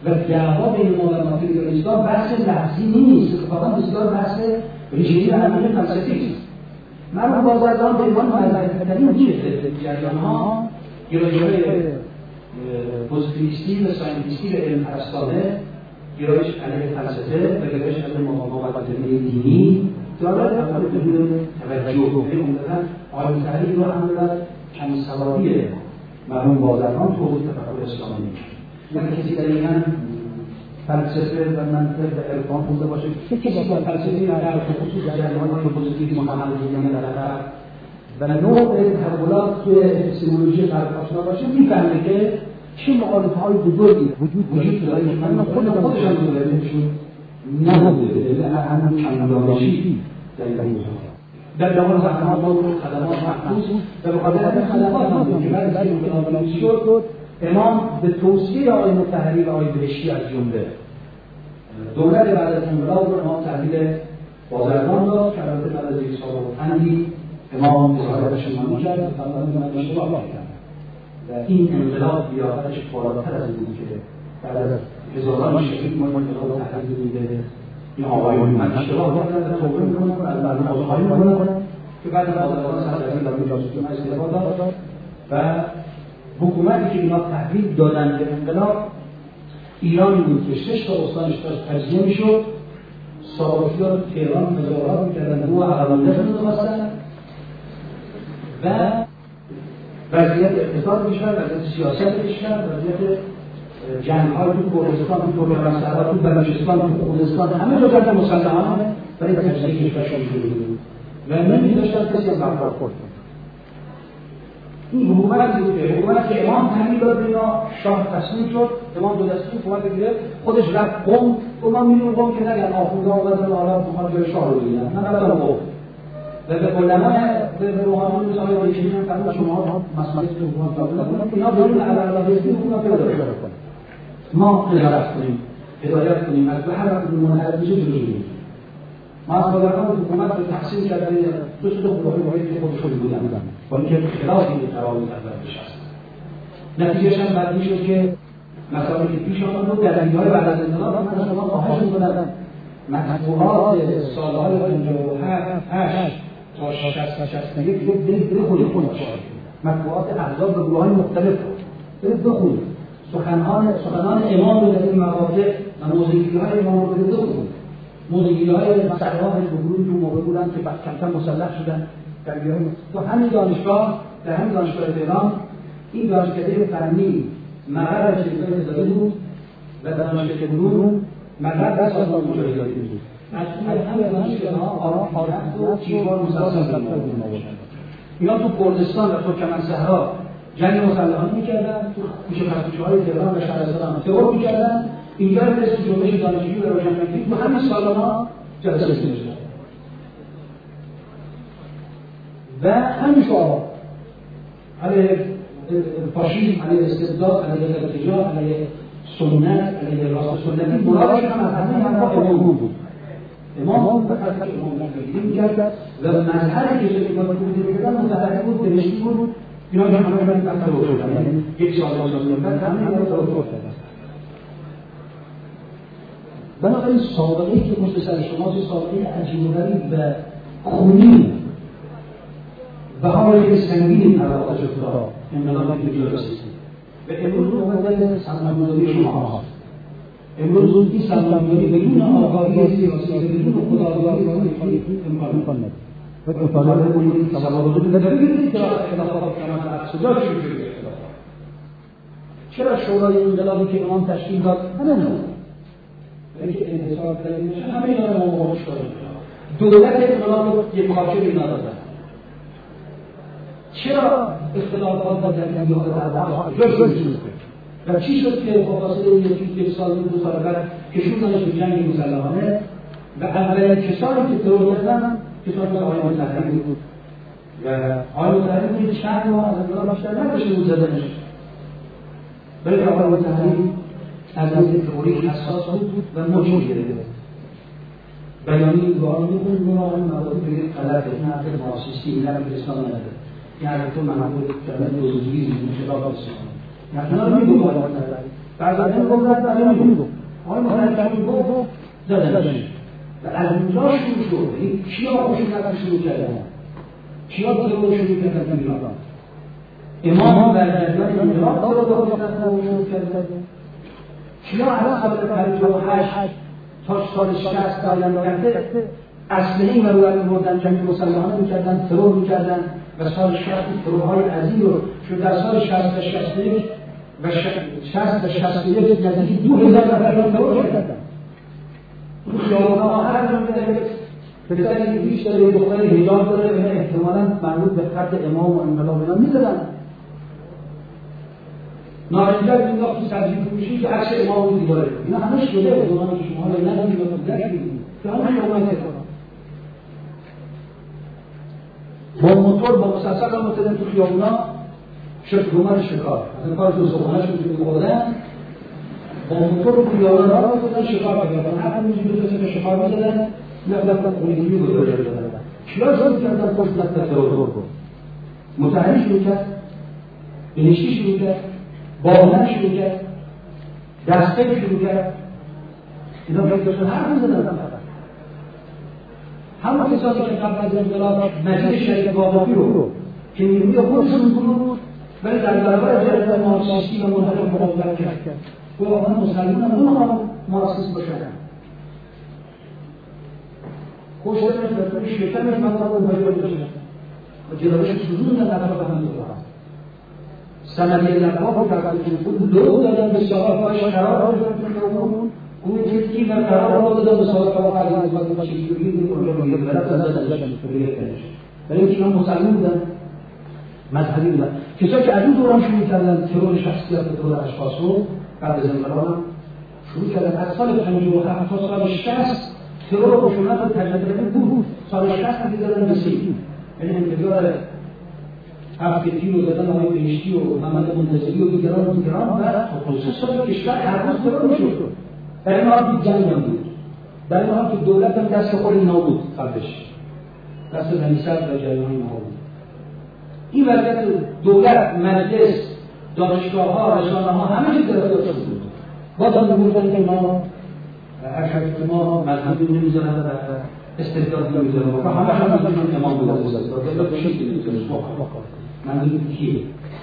A: و دعوا بین ما و مناطق اسلام بحث لفظی نیست، اتفاقا بسیار بحث ریشه‌ای و عمیق فلسفی است. مرحوم بازرگان به عنوان مذهبی‌ترین چیز جریان‌ها گرایش‌های پوزیتیویستی و ساینتیستی و علم پرستانه، گرایش علیه فلسفه و گرایش علیه مقاومت‌های دینی دارد اول بدون توجه عمدتاً آیه تحریر رو هم در کمی سواری مرحوم بازرگان توضیح تفکر اسلامی می‌کنه. کسی دقیقاً فلسفه و منطق و عرفان خونده باشه که با فلسفه در خصوص جریان‌های پوزیتیو محمدیان در غرب و نوع تحولات توی اپیستمولوژی غرب آشنا باشه می‌فهمه که چه مخالفه‌های بزرگی وجود داره که من خودشان دولتشون نبوده همون کم‌دانشی در این در دوران زحمات و خدمات محفوظ و به خاطر این خدمات هم که بعد از این انقلاب شد امام به توصیه آقای مطهری و آقای بهشتی از جمله دولت بعد از انقلاب رو امام تحویل بازرگان داد که البته بعد از یک سال و اندی امام اظهار پشیمانی کرد و فرمود من اشتباه کردم و این انقلاب بیافتش بالاتر از این بود که بعد از هزاران شهید ما انقلاب تحویل میده این آقایون من اشتباه کردم توبه میکنم و از مردم عذرخواهی میکنم که بعد از بازرگان سرزمین در جاسوسی من استعفا داد و حکومتی که اینا تحویل دادن به انقلاب ایرانی بود که 6 تا استانش داشت تجزیه میشد، ساواکی‌ها رو تهران مزارات میکردن رو عقب‌اندازشون رو می‌خواستن و وضعیت اقتصاد کشور، وضعیت سیاست کشور، وضعیت جنگ‌ها تو کردستان، تو ترکمن‌صحرا، تو بلوچستان، تو خوزستان همه جا جنگ مسلحانه برای تجزیه کشور شروع بود و نمی‌داشتن کسی هم برخورد کنه. این حکومت که امام تحمیل داد اینا شاه تصمیم شد، امام دو دستی حکومت گرفت، خودش رفت قم و ما می‌دونیم قم که نگن آخونده آوردن حالا می‌خواد جای شاه رو بگیرن، من رفتم قم و به علمای به روحانیون مثل آقای بایشی هم فرمود شما مسئولیتتون حکومت دادن اینا بدون علاوه‌ریزی حکومت پیدا کنن ما هدایت کنیم از به هر وقت منحرف میشه جلو بگیریم. ما از بازرگان حکومت رو تقسیم کردن دو سه خودروهایی که خودشون بودن با اینکه خلاف این قرار متوجه هست. نتیجهش هم بعد میشد که مسائلی که پیش آمد رو در دیدار بعد از انقلاب من شما خواهش می‌کنم مطبوعات سال‌های 58 تا 61 دیگه خودتون باشه. مطبوعات احزاب و گروه‌های مختلف رو برید بخونید. سخنان امام در این مواضع و موضوعی‌های امام رو برید بخونید. موضوعی‌های مسئله‌ها به گروهی که موقع بودن که بعد کمتر مسلح شدن در گروه‌های تو همین دانشگاه در همین دانشگاه تهران این دانشکده فنی مقر شرکت اداری بود و دانشکده علوم مقر دست از دانشگاه اداری بود. از همین دانشگاه‌ها آرام و چیزوار مسلسل بود. اینا تو کردستان و ترکمن‌صحرا جنگ مسلحانه می‌کردن، تو کوچه-پس‌کوچه‌های تهران و شهرستان ترور می‌کردن. اینجا رئیس جمهوری دانشجویی و روشنفکری تو همین سال‌ها جلسه می‌شد. و همین شعارها علیه فاشیسم، علیه استبداد، علیه ارتجاع، علیه سنت، علیه راست سنتی مرادش هم از همین امام بود. امام فقط امام رو می‌کرد و مظهری که امام رو می‌کردن متحرک بود، بهشتی بود. اینا هم همه من مثلا رو یعنی یک سال بعد همین رو کردن. بنابراین سابقه‌ای که پشت سر شما سابقه عجیب و غریب و خونی بهای سنگین علاقه شد انقلابی که رسید و امروز موقع سرمایه‌گذاری شما هست. امروز این سرمایه‌گذاری بدون آگاهی سیاسی بدون خودآگاهی امکان نداره. و مطالبه کنید که سرمایه‌گذاری بگیرید که اختلافات کمتر از صدا شده. چرا شورای انقلابی که امام تشکیل داد همین یعنی که انحصار داریم همه اینا رو مقابلش داریم. دولت انقلاب رو یک پارچه اینا دادن. چرا اختلافات با جنگی‌ها جزئی و چی شد که با فاصله یک سال دو سال بعد کشوندنش به جنگ مسلحانه و اولین کسانی که ترور کردن کسانی آقای مطهری بود و آقای مطهری بود چند ماه از انقلاب بیشتر نداشته بود زدنش ولی آقای مطهری از این تئوری حساس بود و موجود گرفته بیانی دوارا می‌خوند و آقای مطهری بگید غلطه این حرف مارکسیستی این حرف اسلام نداره این حرف تو محمود کردن دوزگیری خلاف اسلام مثلا میگم بعضا نمیگفتن بعضا میگفت آقای مصدق گفت زدنش و از اونجا شروع شد. کیا خشونت شروع کردن؟ کیا ترور شروع کردن تو ایران؟ امام برجریان انقلاب ترور شروع کردن. کیا از سال 58 تا سال 60 دارن کرده اسلحه‌ای و روی بردن جنگ مسلحانه می‌کردن، ترور می‌کردن و سال 60 ترورهای عظیم رو شد. در سال 60 تا 61 و 60 تا 61 نزدیک 2000 نفر ترور شدن. تو خیابان‌ها هر جا می‌رید پسری هیچ داره دختری حجاب داره و احتمالاً مربوط به خط امام و انقلاب اینا می‌زدن. نارنجک مینداخت تو سبزی فروشی که عکس امام رو دیواره. اینا همه شده به دوران شما رو ندید و درک بگیرید که همه شما با موتور با مسلسل هم متدن تو خیابونا شکلومن شکار مثلا کار دو صبحانه شد که بودن با موتور رو خیابونا را بودن شکار بگردن هر همینجی دو سه شکار میزدن میافتن خونگیری رو بگردن کیا شروع کردن کشت ترور رو متحری شروع کرد بهشتی شروع کرد باغنه شروع کرد دسته شروع کرد اینا باید داشتن هر روز دادن فقط همون کسانی که قبل از انقلاب مجید شریف باقی رو که نیروی خودشون بود ولی در برابر جلد مارکسیستی و منحرف مقاومت کرد و آنها مسلمان هم مارکسیست باشدن کشتنش بطور شکمش مطلب رو باید باشدن و جلوش سزون در طرف هم دارم سندی لقاب که بود دو دادن به صحافه‌اش قرار دادن اون چیزی که قرار دادن به صحافه‌ها عزیز و چیزی اونجا روی برات دادن ولی اینا مسلمان بودن مذهبی بودن کسایی که از اون دوران شروع کردن ترور شخصیت ترور اشخاص رو قبل از انقلاب شروع کردن از سال 57 تا سال 60 ترور و خشونت رو تجربه بود سال 60 دیگه دادن به سید یعنی انتظار افکتی رو دادن آقای بهشتی و محمد منتظری و دیگران و خصوص سال کشور هر روز ترور میشد در این حال که جنگ هم بود در این حال که دولت هم دست خود اینا بود قبلش دست رئیست و جریان اینا بود این وضعیت دولت مجلس دانشگاه‌ها رسانه‌ها همه چیز گرفتار شده بود باز هم میگفتن که ما ارشد ما مذهبی نمیذارن و استبداد نمیذارن و همه هم امام بود منظور کیه؟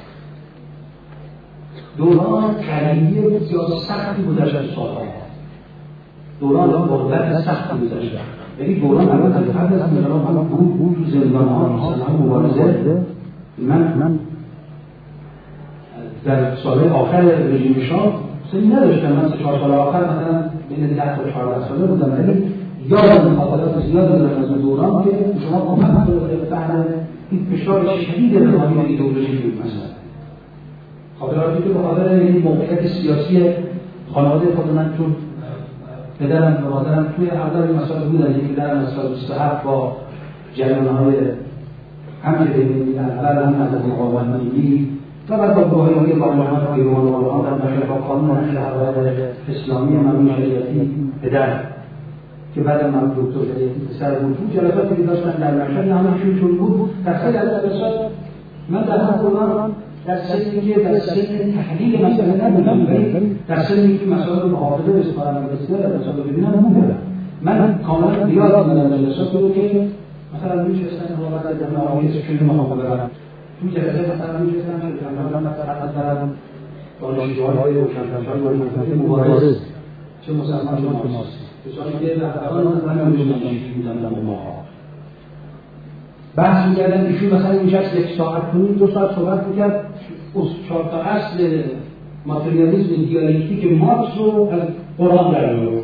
A: دوران قریبی بسیار سختی گذشته سالها دوران غربت سختی گذشته یعنی دوران الان از قبل از انقلاب الان بود تو زندان‌ها مثلا مبارزه من در سالهای آخر رژیم شاه سنی نداشتم من 4 سال آخر مثلا بین 10 تا 14 ساله بودم ولی یادم مقالات زیادی دارم از دوران که شما کمک کنید فهم این فشار شدید روحانی ایدئولوژی بود مثلا خاطراتی که به خاطر این موقعیت سیاسی خانواده خود من چون پدرم و مادرم توی اردار مسائل بودن یکی در مسائل 27 با جریان‌های هم که ببینید اول هم از مقاومت ملی و بعد با گروه‌های پارلمان و ایران و آنها در نشر با قانون و نشر حقایق اسلامی ممنوع شریعتی پدر که بعد من دکتر شریعتی پسر بود تو جلساتی که داشتن در نشر همشون چون بود در خیلی از جلسات من در هم قرآن در سنی که در سن تحلیل مسئله نبودم ولی در سنی که مسائل محافظه بسپارم و بسیار از مسائل ببینم نبودم من کاملا بیاد من در جلسات بود که مثلا میشستن واقعا در نهایت شده محافظه برم تو جلسه مثلا میشستن که مثلا دارم دانشجوهای و شنطه‌های مبارز چه مسلمان چه مارکسیست کسانی که رهبران من می‌دونم ماها بحث می‌کردن ایشون مثلا اینجا 1 ساعت کنید 2 ساعت صحبت می‌کرد از 4 تا اصل ماتریالیسم دیالکتیک مارکس رو از قرآن در آورد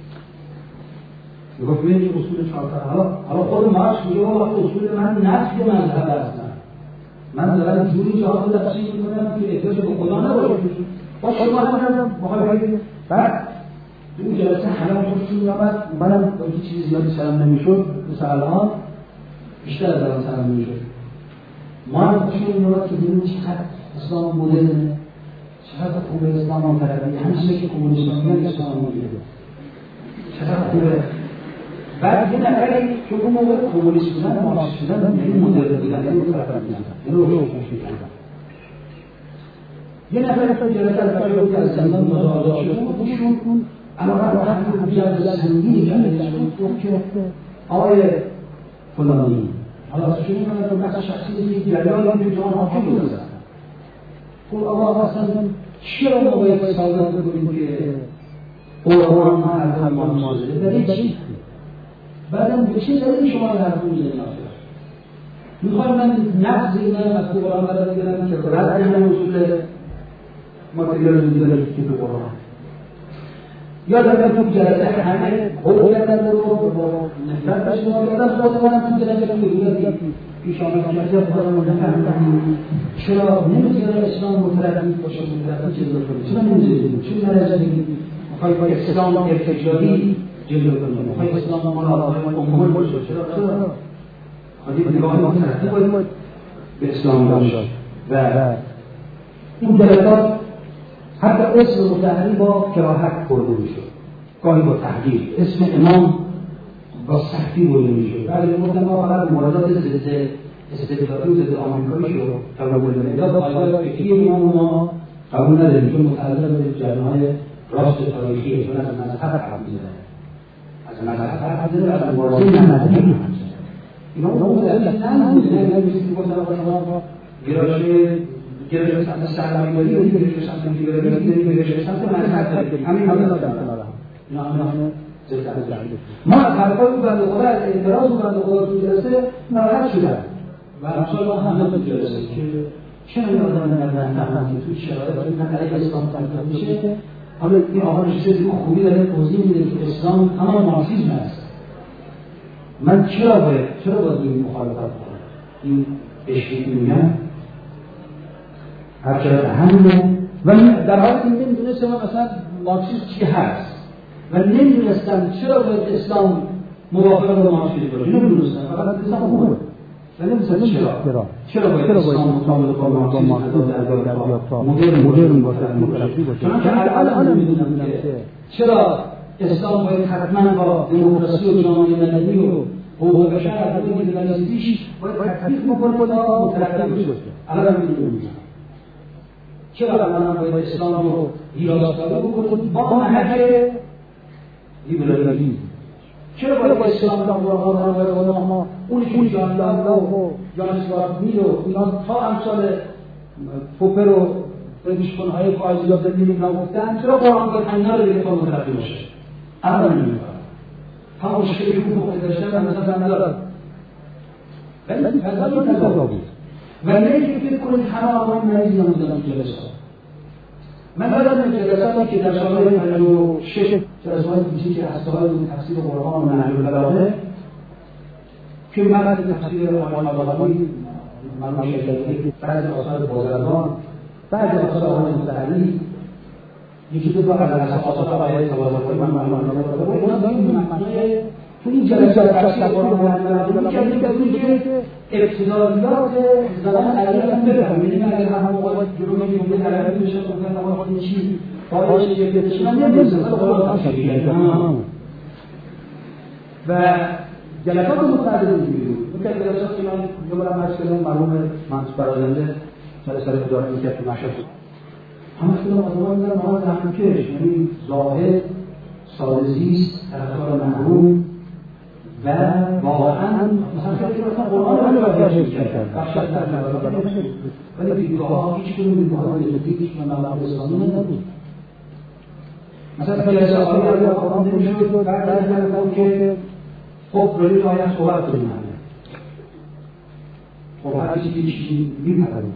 A: میگفت ببینید اصول 4 تا حالا خود مارکس میگه وقت اصول من نفی مذهب هستن من دارم جوری جهاد تفسیر می‌کنم که احتیاج به خدا نباشه با شما هم مخالفت بعد اون جلسه حالا خوشتون می‌آمد منم با این چیز زیادی سلام نمی‌شد مثلا الان بیشتر از الان سلام نمی‌شد ما هم خوشمون می‌آمد که ببینیم چقدر اسلام مدرنه چقدر خوبه اسلام آفرینی همین که کمونیست‌ها میگن اسلام مدرنه چقدر خوبه بعد یه نفری که اون موقع کمونیست بودن مارکسیست بودن یعنی مدرن بودن یعنی طرفدار بودن یعنی روح خوشی بودن یه نفر جلسه از از زندان مزاحم شده خودشون اون علاقه همین زندگی کردن که آقای فلانی حالا شما من تو بحث شخصی که جریان تو جهان حاکم بودن خب آقا اصلا چرا ما باید سودا بکنیم که قرآن مردم معاصره دارید بعدم به چه دلیل شما حرف میزنید میخوام من نقض این از قرآن قرار بگیرم که رد همین اصول ماتریالیسم داره که تو قرآن یا در تو جلسه همه قول کردن رو با نفرت بشه یادم خود منم تو جلسه که پیش آمد که خودم نفهمیدم چرا نمیذاره اسلام متردد باشه متردد چیز کنه چرا نمیذاره چون نرسیدیم میخوای با اسلام ارتجاعی جلو کنیم میخوای اسلام ملاقات امور باشه چرا خودی نگاه متردد باید به اسلام باشه و این جلسات حتی اسم متحری با کراهت برده میشد گاهی با تحقیر اسم امام با سختی برده میشد ولی گفتم ما فقط موردات ضد استبدادی و ضد آمریکایی شد قبول نداریم یا پایگاه فکری ما قبول نداریم چون متعلق به جریان‌های راست تاریخی چون از مذهب حرف می‌زنه از مذهب حرف می‌زنه از مبارزه مذهبی حرف می‌زنه اینا اون دلیل نمی‌دونید که گفتم گرایش سمت سرمایه‌داری و گرایش سمت لیبرالیسم گرایش سمت مذهب همین ما از حرفای او بنده خدا از اعتراض او بنده خدا تو جلسه ناراحت شدن و امثال ما همه تو جلسه که چرا این آدم نفهمید توی شرایط این علیه اسلام تنظیم میشه حالا این آقا نشسته دیگه خوبی داره توضیح میده که اسلام همان مارکسیسم است من چرا باید این مخالفت کنم این اشتیاقی میگم هرچند همینه و در حالی که نمیدونستم مثلا مارکسیسم چی هست و نمیدونستم چرا باید اسلام موافق با مارکسیسم باشه نمیدونستم فقط اسلام خوبه و نمیدونستم چرا باید اسلام مطابق با مارکسیسم یا مدرن باشه مترقی باشه چون الان میدونم که چرا اسلام باید حتما با دموکراسی و جامعه مدنی و حقوق بشر از نظر لیبرالیسمش باید تطبیق بکنه تا مترقی باشه الان میدونم چرا الان باید اسلام رو هیراس‌آلود بکنید با منهج لیبرالیسم چرا باید اسلام رو ما اونی که جان لاو و جان استوارت میل و اینا تا امثال پوپر و پردیشکن‌های فائزیات دینی نگفتن چرا قرآن باید اینا رو بگه تا مترقی باشه الان نمی‌فهمم تا مشکلی که اون داشتن مثلا ندارد ولی فضایی تضاد بود و نمیشه فکر کنید همه آقایان مریض نمودن جلسات من دادم جلساتی که در سال 56 جلسات دیگه که هسته‌های تفسیر قرآن و نهج البلاغه که مقاله تفسیر قرآن البلاغی مرحوم شیخ‌زاده بعضی آثار بازرگان بعضی آثار آقای مطهری یکی دو تا از آثار آقای طباطبایی من مرحوم اونا داریم معنای تو این جلسات تفسیر قرآن و نهج البلاغه که ابتداییات زبان عربی هم بفهمید یعنی اگر هم موقع جلو میگم عربی بشه گفتن آقا این چی فایدهش چیه بشه من نمی‌دونم قرآن شکلی و جلسات متعددی بود که جلسات که من دوباره عرض کردم مرحوم منصور برازنده جلسه اداره می‌کرد تو مشهد همش کدوم آدم‌ها می‌ذارن ما زحمتکش یعنی زاهد ساده‌زیست طرفدار محروم و واقعا مثلا فکر کنم قرآن رو برداشت می‌کرد بخش از درباره ولی دیدگاه‌ها هیچ کدوم دیدگاه‌های جدیدش من مبلغ اسلامی نبود مثلا جلسه آخری قرآن نمی‌شد بعد از من که خب روی آیه صحبت کنیم خب هر چیزی می‌پرد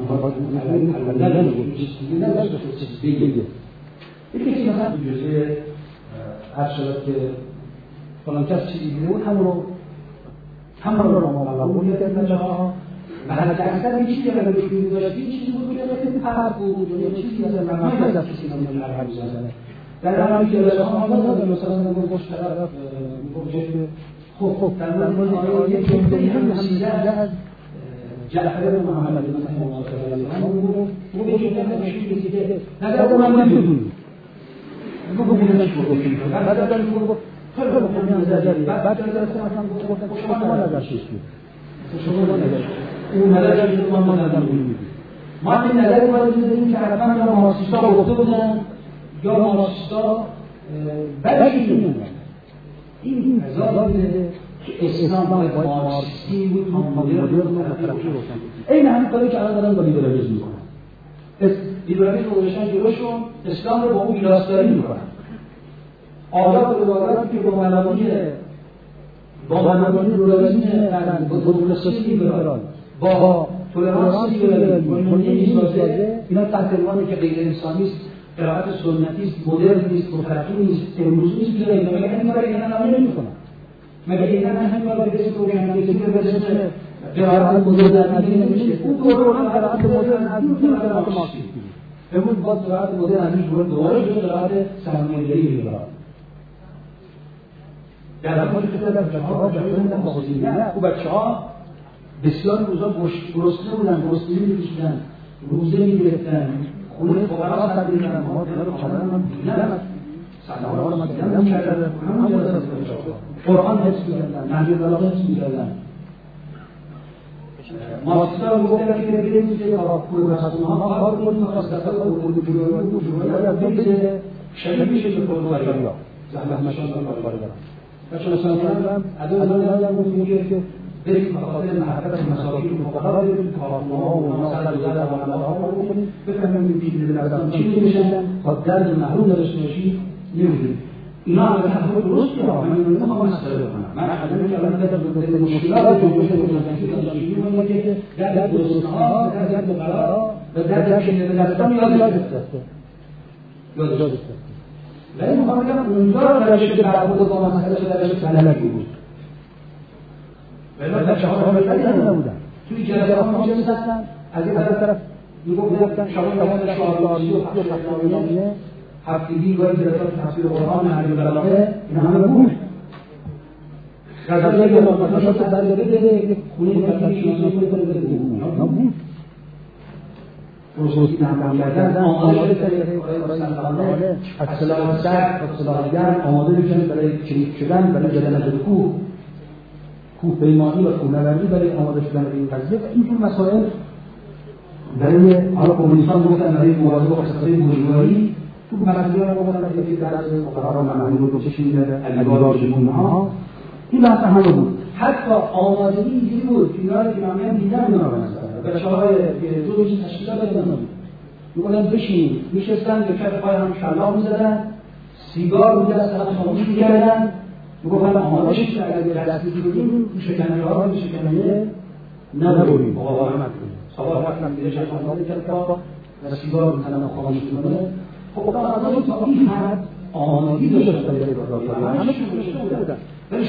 A: یکی مثلا جزء هر شد که فلان کس چیزی دیده بود همون رو مبلغ می‌کرد جاها و حتی اکثر این چیزی که روی داشت این چیزی بود که خیلی پرد بود یا چیزی از معنی از کسی نمی‌دونه حرف می‌زنه در همین جلسه‌ها ما دادم مثلا میگفت طرف میگفت خب در مورد آیه جمله هم سیده از جعفر بن محمد مثلا صلی الله علیه و آله و به جمله مشهور دیگه نظر اونم نمی‌دونی میگفت اونم چی بعد از اون گفت خیلی خوب نظری بعد جلسه مثلا گفت شما نظر چیه شما نظر اون نظر ما نظر می‌دید ما این نظر باید می‌دهیم که حتما یا مارکسیست‌ها گفته بودن یا مارکسیست‌ها بدش نمی‌دونن. این هزار بوده که اسلام باید مارکسیستی بود تا مدرن و ترقی روشن. این همین کاری که الان دارن با لیبرالیسم می‌کنن. لیبرالیسم رو روشن جلوشون اسلام رو با اون گیلاسداری می‌کنن. آزاد و عدالتی که با مبانی لیبرالیسم با دموکراسی لیبرال با تولرانس لیبرال با ایمانیسم اینا تحت عنوانی که غیر انسانی است، قرائت سنتی است، مدرن نیست، مترقی نیست، امروزی نیست، میگه این کار اینا نمی‌کنن. مگر اینا همین کار به اسم روشنفکری به اسم قرائت مدرن نمیشه. اون دوران قرائت مدرن از اون قرائت مارکسیستی. امروز با قرائت مدرن از این دوره شده قرائت سرمایه‌داری لیبرال. در حالی که در بچه‌ها جهان مخاطبین و بچه‌ها بسیار روزا گرسنه بودن، گرسنگی می‌کشیدن، روزه می‌گرفتن، خونه فقرا سر می‌کردن، ما رو خبرن من دیدم. سلام رو من دیدم کردن، همون از قرآن حفظ می‌کردن، نهج البلاغه حفظ می‌کردن. مارکسیست‌ها می‌گفتن که ببینید که کارکور خصوم‌ها کار کنیم خاصیت‌ها رو بودجویی از بین شبیه به کارگرها. زحمتشون رو کارگرها. چون مثلا الان میگه که بریم بخاطر محبت مساکین و فقرا بریم کارخانه‌ها و ناسل زده و عملها رو بکنیم بفهمیم این دیگه دلستان چی میشن تا درد محروم درش نشی نمیدونیم اینا هم تحقیق درستی ها من نمیخوام مسئله بکنم من خدمه که الان در مشکلات جنبش روشنفکری میگه که درد گرسنه‌ها درد فقرا و درد دلستان یادش رفته ولی میخوام بگم اونجا روش که برخورد با مسئله روش طلبی بود. ولی بچه‌ها طلبی نبودن. توی جلسات ما چه می‌گفتن؟ از این طرف میگفتن شما باید شعارگذاری و تفسیرنامه هفتگی گاهی جلسات تفسیر قرآن نهج البلاغه اینا همه بود. غزالی مقدسات درباره بده خونه تفسیر شناسی کنه بده بود. روزی نمایان کردن آماده شده برای سلطنه از سلاح سر و سلاحگر آماده بشن برای چریک شدن برای زدن کوه پیمانی و کوهنوردی برای آماده شدن به این قضیه و اینجور مسائل برای حالا کمونیستان گفتن برای مبارزه با فسادهای بورژوایی تو مسائل رو گفتن که در فقرا ممنوع رو چشید الیگار جمعونها این بحث همه بود حتی آمادگی اینجوری بود که اینا رو که من دیدم اینا رو بچه‌های دو روز تشکیلات دادن میگفتن بشین میشستن به کف پای هم شلاق می‌زدن سیگار رو دست هم خاموش می‌کردن میگفتن آماده شید اگر دستی بگیریم شکنجه‌ها رو شکنجه نبریم مقاومت کنیم صبح وقتم دیگه شب آماده کرد و سیگار رو تنها خاموش کنه خب آماده تا این حد آمادگی داشتن برای بازار همه چیز بودن ولی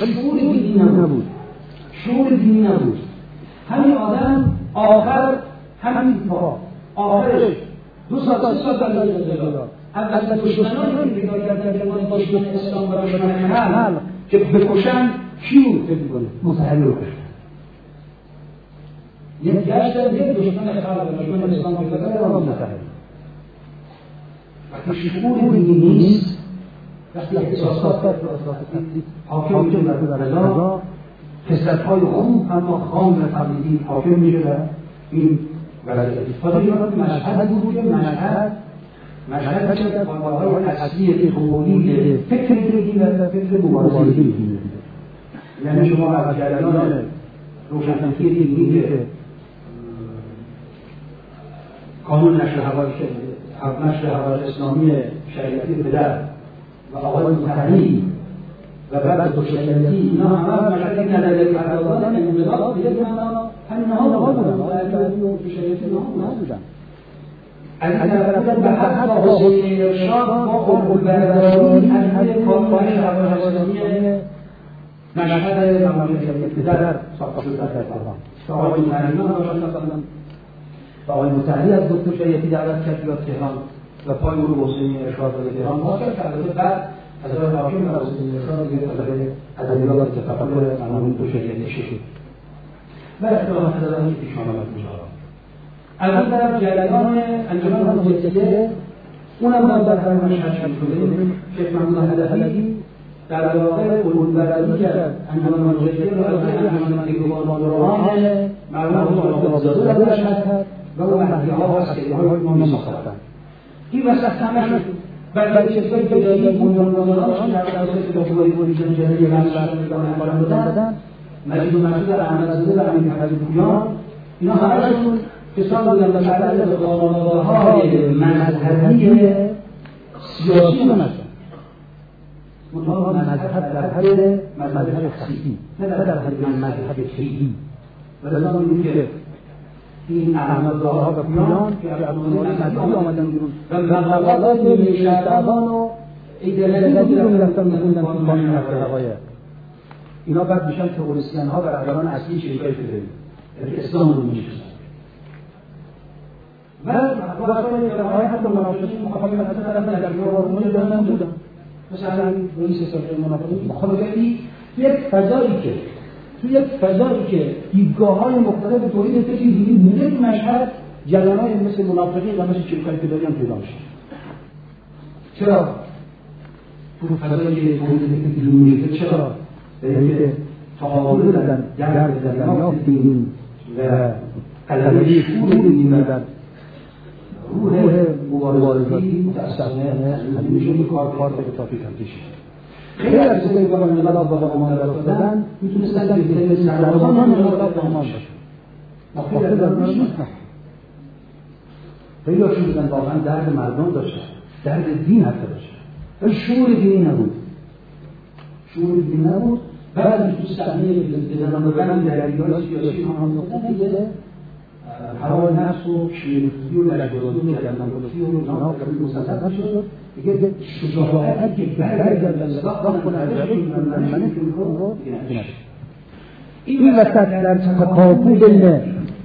A: شعور دینی نبود همین آدم آخر همین اتفاق آخرش 2 سال در جلال اول دشمنانی که پیدا کردن دشمن اسلام و دشمن حل که بکشن کیو فکر می‌کنه متحری رو کشن یک گشتن یک دشمن حل و دشمن اسلام پیدا کردن و متحری وقتی شعور دینی نیست وقتی احساسات حاکم میشه بر رضا حسرت‌های خوب اما خام و تبلیغی حاکم میشه این وضعیت فاطمی مشهد بود که مشهد که کارهای اصلی تولید فکر دینی و فکر مبارزه دینی یعنی شما از جریان روشنفکری دینی که قانون نشر هوای اسلامی شریعتی پدر و آقای مطهری و بعد دوشیتی اینا همه مشکلی نداری پردازان انقلاب دیگه همین ها بودن آقای و دوشیتی ها بودن از طرف به حد با حسین ارشاد با قلبرداری از کارخانه هوای اسلامی مشهد مملکت پدر ساخته شده در تهران آقای مطهری و آقای مطهری از دکتر شریعتی دعوت کرد بیاد تهران و پای او رو حسین ارشاد به تهران واقع کرد بعد از راه حاکم و حسین ارشاد دیگه از ادبیات تفکر قانون دو شریعتی شد و احتمال حضرانی پیشان آمد می‌شود از این طرف جریان انجمن حجیه اونم در همین مشهد شده شیخ محمود هدفی در واقع قلب‌برداری کرد انجمن حجیه رو از انجمن دیگران روحان مرحوم آقای زاده در مشهد و اون مهدی‌ها هستی‌های ما نمی‌ساختن. این وسط همه برای کسایی که دارید بنیانگذارانشون در اساس دکترای پروژه جدید قرار دادن، مجید مسعود احمدزاده و امیر حبیب‌پویان، اینا همه‌شون کسانی بودن که متعلق به خانواده‌های مذهبی سیاسی نمی‌شن. اونها مذهب در حد مذهب خیلی، نه در حد مذهب خیلی. ولذا می‌گیم که این احمدزاده‌ها و پویان که از عنوان مذهبی آمدن بیرون و مقالات نیمه شعبان و ایدئولوژی رو می‌رفتن می‌خوندن تو قانون نقد حقایق. اینا بعد میشن تئوریسین‌ها و رهبران اصلی شرکت فدایی، یعنی اسلام رو می‌شناسن. و واسه فرقه‌های حتی منافقین مخالفت از طرف در جوارمون دارن بودن. مثلا رئیس سازمان منافقین مخالفتی یک فضایی که دیدگاه‌های مختلف تولید فکر دینی بوده تو مشهد، جریان‌های مثل منافقین و مثل شرکت فدایی هم پیدا میشه. چرا؟ تو فضایی که تولید فکر دینی میشه چرا؟ اینکه تقابل در دریافت دینی و علوی شور دینی و روح مبارزاتی متأسفانه همیشه کار به تاپیک هم کشید. خیلی از کسایی که انقلاب و قهرمان در افتادن میتونستن بهترین سربازان هم انقلاب قهرمان باشن. خیلی در اونها نیستن. خیلی هاشون بودن واقعا درد مردم داشتن، درد دین حتی داشتن، ولی شعور دینی نبود. بعد تو صحنه بزنم ببرم درگیری‌های سیاسی هم نقطه دیگه هوای نفس و شیرینی و لجبازی و گردنبازی و اینها که مسلط شد دیگه شجاعت که برگردن لطاف کنه از رئیس منمنه که رو این وسط در تقابل بین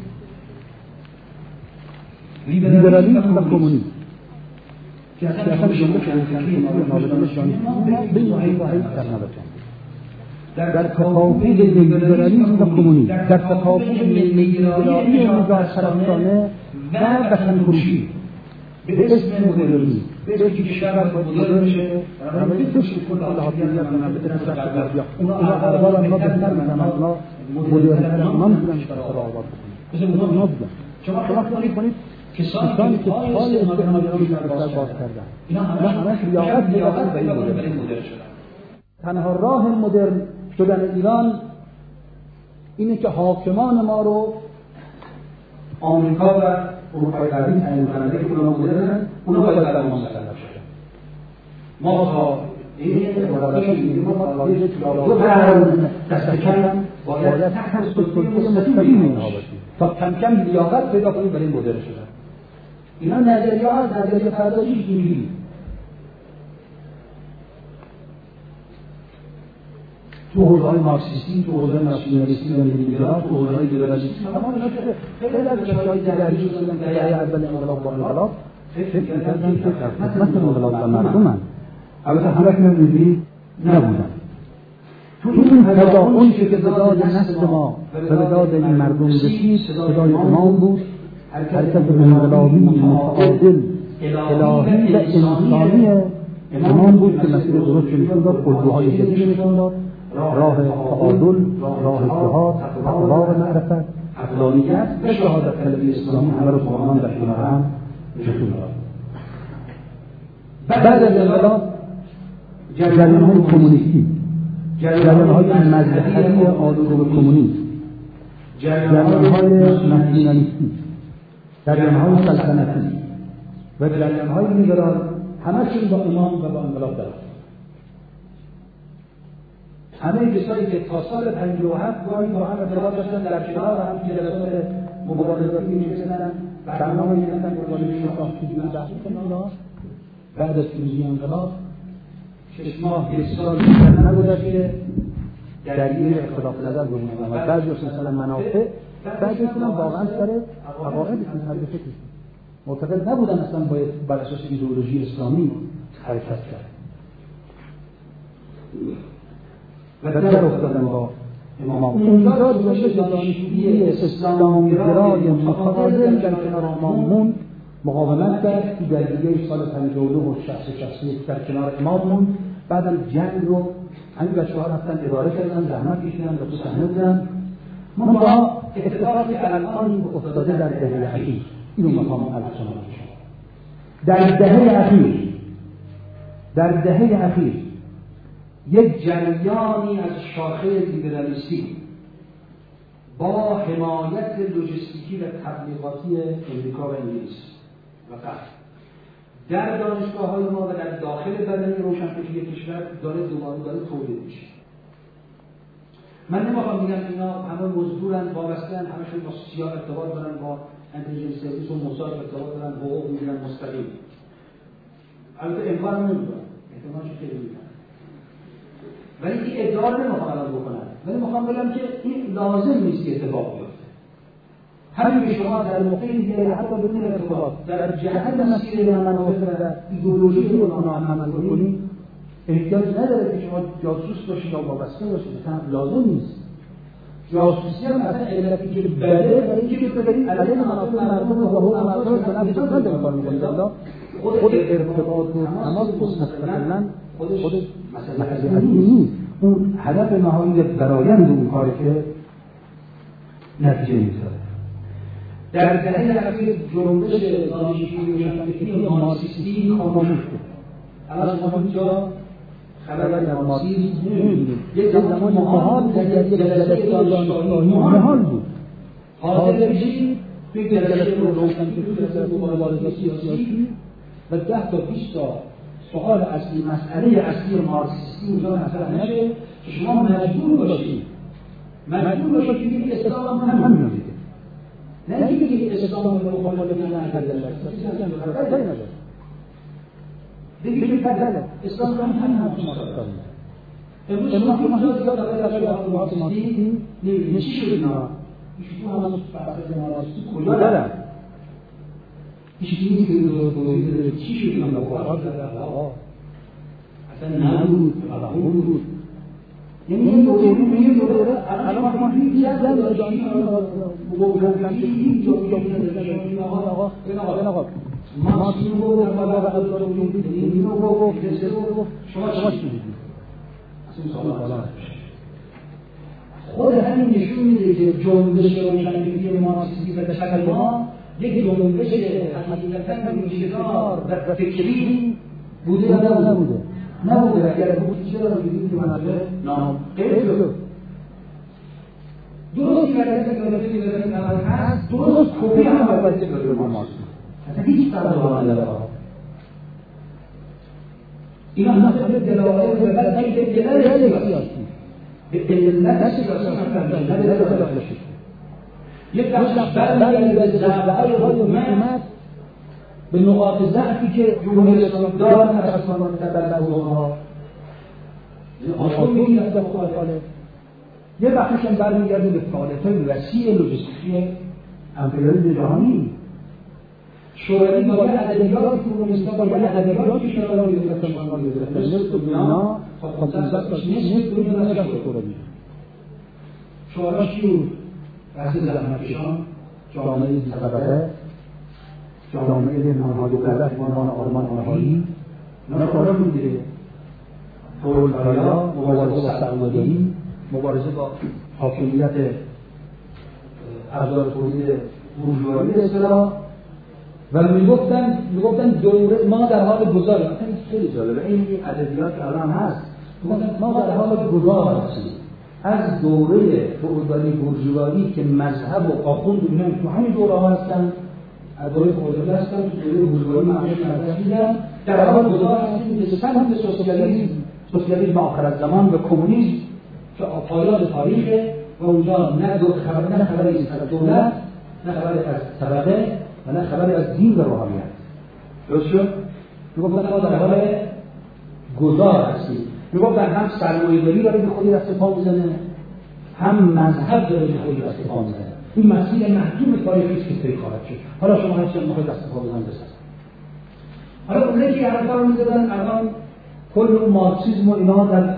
A: لیبرالیسم و کمونیسم که اصلا جمله فلسفی نابودش دانشجویان به واحد در نبودن در تقابل لیبرالیسم و کمونیسم، در تقابل لیبرالی نگاه‌شرافانه و وطن‌فروشی به اسم مدرنیسم، به اسم که کشور باید مدرن بشه، برای پشت کل حاکمیت و منابع تسلط اونا ارباب اونا بهتر می‌دونن، اونا مدرن اونا می‌تونن کشور رو آباد بکنن. مثل اونا بودن. شما خیال کنید کسانی که پای استقلال ایران رو باز کردن، اینا همه لیاقت به این مدرن شدن. تنها راه مدرن شدن ایران اینه که حاکمان ما رو آمریکا و اروپای غربی تعیین کننده که اونا مدرنن، اونا باید بر ما مسلط شدن. ما تا این مبارزاتی ما دو قرن دست کم باید تحت سلطه مستقیم اینها باشیم تا کم کم لیاقت پیدا کنیم برای مدرن شدن. اینا نظریه پردازی اینجوری تو حوزه‌های مارکسیستی، تو حوزه ناسیونالیستی و لیبرال، تو حوزه‌های لیبرالیسم، تمام اینا که خیلی از کشورهای درگیر شدن در دهه اول انقلاب با انقلاب فکر می‌کردن که در خدمت انقلاب و مردمن. البته همه اینجوری نبودن. تو این فضا اون که به داد نسل ما و به داد این مردم رسید، صدای امام بود، حرکت انقلابی متعادل الهی و انسانی امام بود که مسیر درست نشون داد، الگوهای جدید نشون داد، راه تعادل، راه جهاد، تقوا و معرفت، عقلانیت و شهادت طلبی اسلامی همه رو با در کنار هم نشون داد. بعد از انقلاب جریان‌های کمونیستی، جریان‌های مذهبی آلوده کمونیست، جریان‌های ناسیونالیستی، جریان‌های سلطنتی و جریان‌های لیبرال همه‌شون با امام و با انقلاب در همه کسایی که تا سال 57 گاهی با هم ارتباط داشتن در کنار هم که جلسات مبارزاتی می‌نشستن، برنامه می‌ریختن قربانی شاه چجوری بحث کنن. اینا بعد از پیروزی انقلاب 6 ماه یک سال بیشتر نگذشت که درگیر اختلاف نظر بودن و بعضی مثلا منافع بعضیشون هم واقعا سر عقایدشون حرف فکرشون معتقد نبودن اصلا باید بر اساس ایدئولوژی اسلامی حرکت کرد و در افتادن با امام. اونجا دیگه دانشجویی اسلامگرای متعادل در کنار امام موند، مقاومت کرد که درگیری سال 52 و 61 در کنار امام موند. بعدم جنگ رو همین بچه‌ها رفتن اداره کردن، زحمت کشیدن و تو صحنه بودن. ما اتفاقی الان افتاده در دهه اخیر
B: اینو میخوام از شما بشم. در دهه اخیر
A: یک جریانی از شاخه لیبرالیستی با حمایت لوجستیکی و تبلیغاتی امریکا و انگلیس و غرب در دانشگاه‌های ما و در داخل بدنه روشنفکری کشور داره تولید میشه. من نمیخوام بگم اینا همه مزدورن، وابسته‌اند، همشون با سیاه ارتباط دارن، با انتلیجنس سرویس و موساد ارتباط دارن، حقوق میگیرن مستقیم. البته امکان نمیدونم، احتمالش خیلی میکنن. ولی این ادعا نمیخوام الان بکنم. ولی میخوام بگم که این لازم نیست که اتفاق بیفته. همین که شما در موقعی دیگه حتی بدون ارتباط در جهت مسیر منافع و ایدئولوژی اونها عمل کنید، احتیاج نداره که شما جاسوس باشید یا وابسته باشید، مثلا لازم نیست. جاسوسی هم مثلا علتی که بده برای اینکه ببرید علیه منافع مردم و حقوق مردم رو تنظیم نداره کار می‌کنید. خود ارتباط و تماس مستقلاً خودش مسئله نیست. اون هدف نهایی برآیند اون کاری که نتیجه می‌گیره. در دهه اخیر جنبش دانشجویی روشنفکری مارکسیستی خاموش شد. الان شما اینجا خبری از مارکسیسم نمی‌بینید. یک زمان محال بود در یک جلسه دانشگاهی محال بود. حاضر بشید توی جلسه روشنفکری جلسه مبارزات سیاسی و 10 تا 20 تا سوال اصلی مسئله اصلی مارکسیستی اونجا مطرح نشه که شما مجبور باشید که اسلام هم همین نه اینکه اسلام رو مخالفین نداره. دیگه بله اسلام رو هم امروز شما زیاد در تشابهات مارکسیستی نمی‌بینید. چی شد اینا؟ ایشون هم بحث مارکسیستی کجا دارن؟ چی شد اینا مخالفت اصلا نبود بود. یعنی این دوره الان ما هیچ جا دانشگاهی آقا ما چیزو در بالا و اینو شما چی می‌گید؟ خود همین نشون میده که جنبش روشنفکری مارکسیستی و تشکل ما یک جنبش حقیقتاً میشدار و فکری بوده یا نبوده. اگر بود چرا می‌گید که مسئله غیر شد. درست که هست درست کپی هم باید بکنه مارکس. اصلا هیچ فرقی نداره. اینا مسئله دلایل و بعد اینکه دلایل سیاسی به علت سیاسی مثلا نداره. یک بخش برمیگرده به ضعف‌های حکومت، به نقاط ضعفی که جمهوری اسلامی دارن متأسفانه در بعضی اونها آشون میگیرن از مخالفت. یه بخشش هم برمیگرده به فعالیت‌های وسیع لوجستیکی امپریالیسم جهانی. شوروی با ادبیات کمونیستا با ادبیات شوروی نصف دنیا خصوصا نصف دنیا نشد شوروی. شورا چی بود؟ بحث زحمتکشان، جامعه بی‌طبقه، جامعه نهاد دولت به عنوان آرمان نهایی، اینا کارا می‌گیره. پرولتاریا، مبارزه با سرمایه‌داری، مبارزه با حاکمیت ابزار تولید بورژوایی به اصطلاح و میگفتن دوره ما در حال گذار. مثلا خیلی جالبه این ادبیات که الان هست. ما در حال گذار هستیم از دوره فئودالی بورژوایی که مذهب و آخوند اینا تو همین دوره هستن، از دوره فئودالی هستن تو دوره بورژوایی معمولا مذهب میگن در حال گذار هستیم به سمت سوسیالیسم آخر الزمان و کمونیسم که پایان تاریخه و اونجا نه خبری از دولت، نه خبری از طبقه و نه خبری از دین و روحانیت. درست شد؟ میگفتن ما در حال گذار هستیم. میگفتن هم سرمایه‌داری داره به خودی دست پا میزنه، هم مذهب داره به خودی دست پا میزنه. این مسیر محدود تاریخی است که طی خواهد شد. حالا شما هر چی میخواید دست پا بزنید بزنید. حالا اونایی که حرفا رو میزدن الان کل اون مارکسیسم و اینا در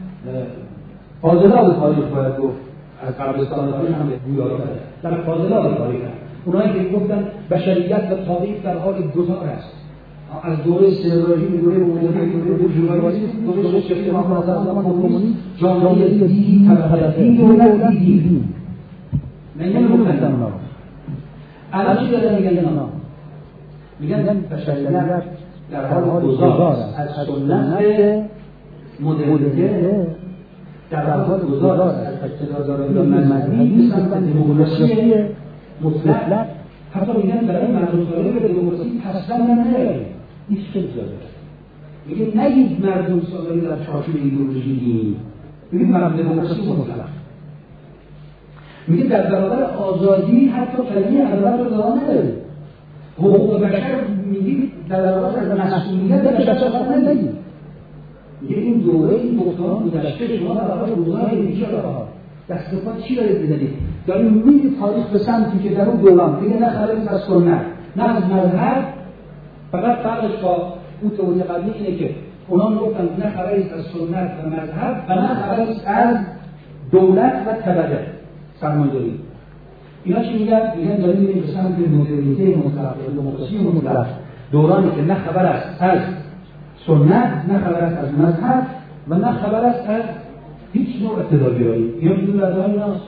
A: فاضلاب تاریخ باید گفت از قبرستان تاریخ هم گویایی داره. در فاضلاب تاریخ هم اونایی که گفتن بشریت و تاریخ در حال گذار است از دوره سرراژی به دوره بورژوایی، دوره شکل آخر الزمان کمونیسم، جامعه دینی طبقاتی دولت دیدیم. من نمیگفتم اونا. الان چی دارن میگن اینا؟ میگن بشریت در حال گذار است از سنت مدرنیته، در حال گذار است از اقتدارگرایی مذهبی به سمت دموکراسی مطلق. حتی میگن برای مردم‌سالاری به دموکراسی اصلا نمی‌ریم. این خیلی زیاده. میگه نگید مردم‌سالاری در چارچوب ایدئولوژی دینی، بگید دموکراسی مطلق. میگه در برابر آزادی حتی کلمه عدالت رو دارا نداره. حقوق بشر میگید در برابر مسئولیت بشر قرار ندید. میگه این دوره این دکتران گذشته شما در برابر روزهای دیگه ها دست پا چی دارید می‌زنید؟ دارید می‌رید تاریخ به سمتی که در اون دوران دیگه نه خبری از سنت نه از مذهب، فقط فرقش با اون تئوری قبلی اینه که اونا میگفتن نه خبری از سنت و مذهب و نه خبری از دولت و طبقه سرمایه‌داری. اینا چی میگن؟ میگن داریم میریم به سمت مدرنیته مطلق، دموکراسی مطلق، دورانی که نه خبر است از سنت، نه خبر است از مذهب و نه خبر است از هیچ نوع اقتدارگرایی. اینا میگن در ایناست.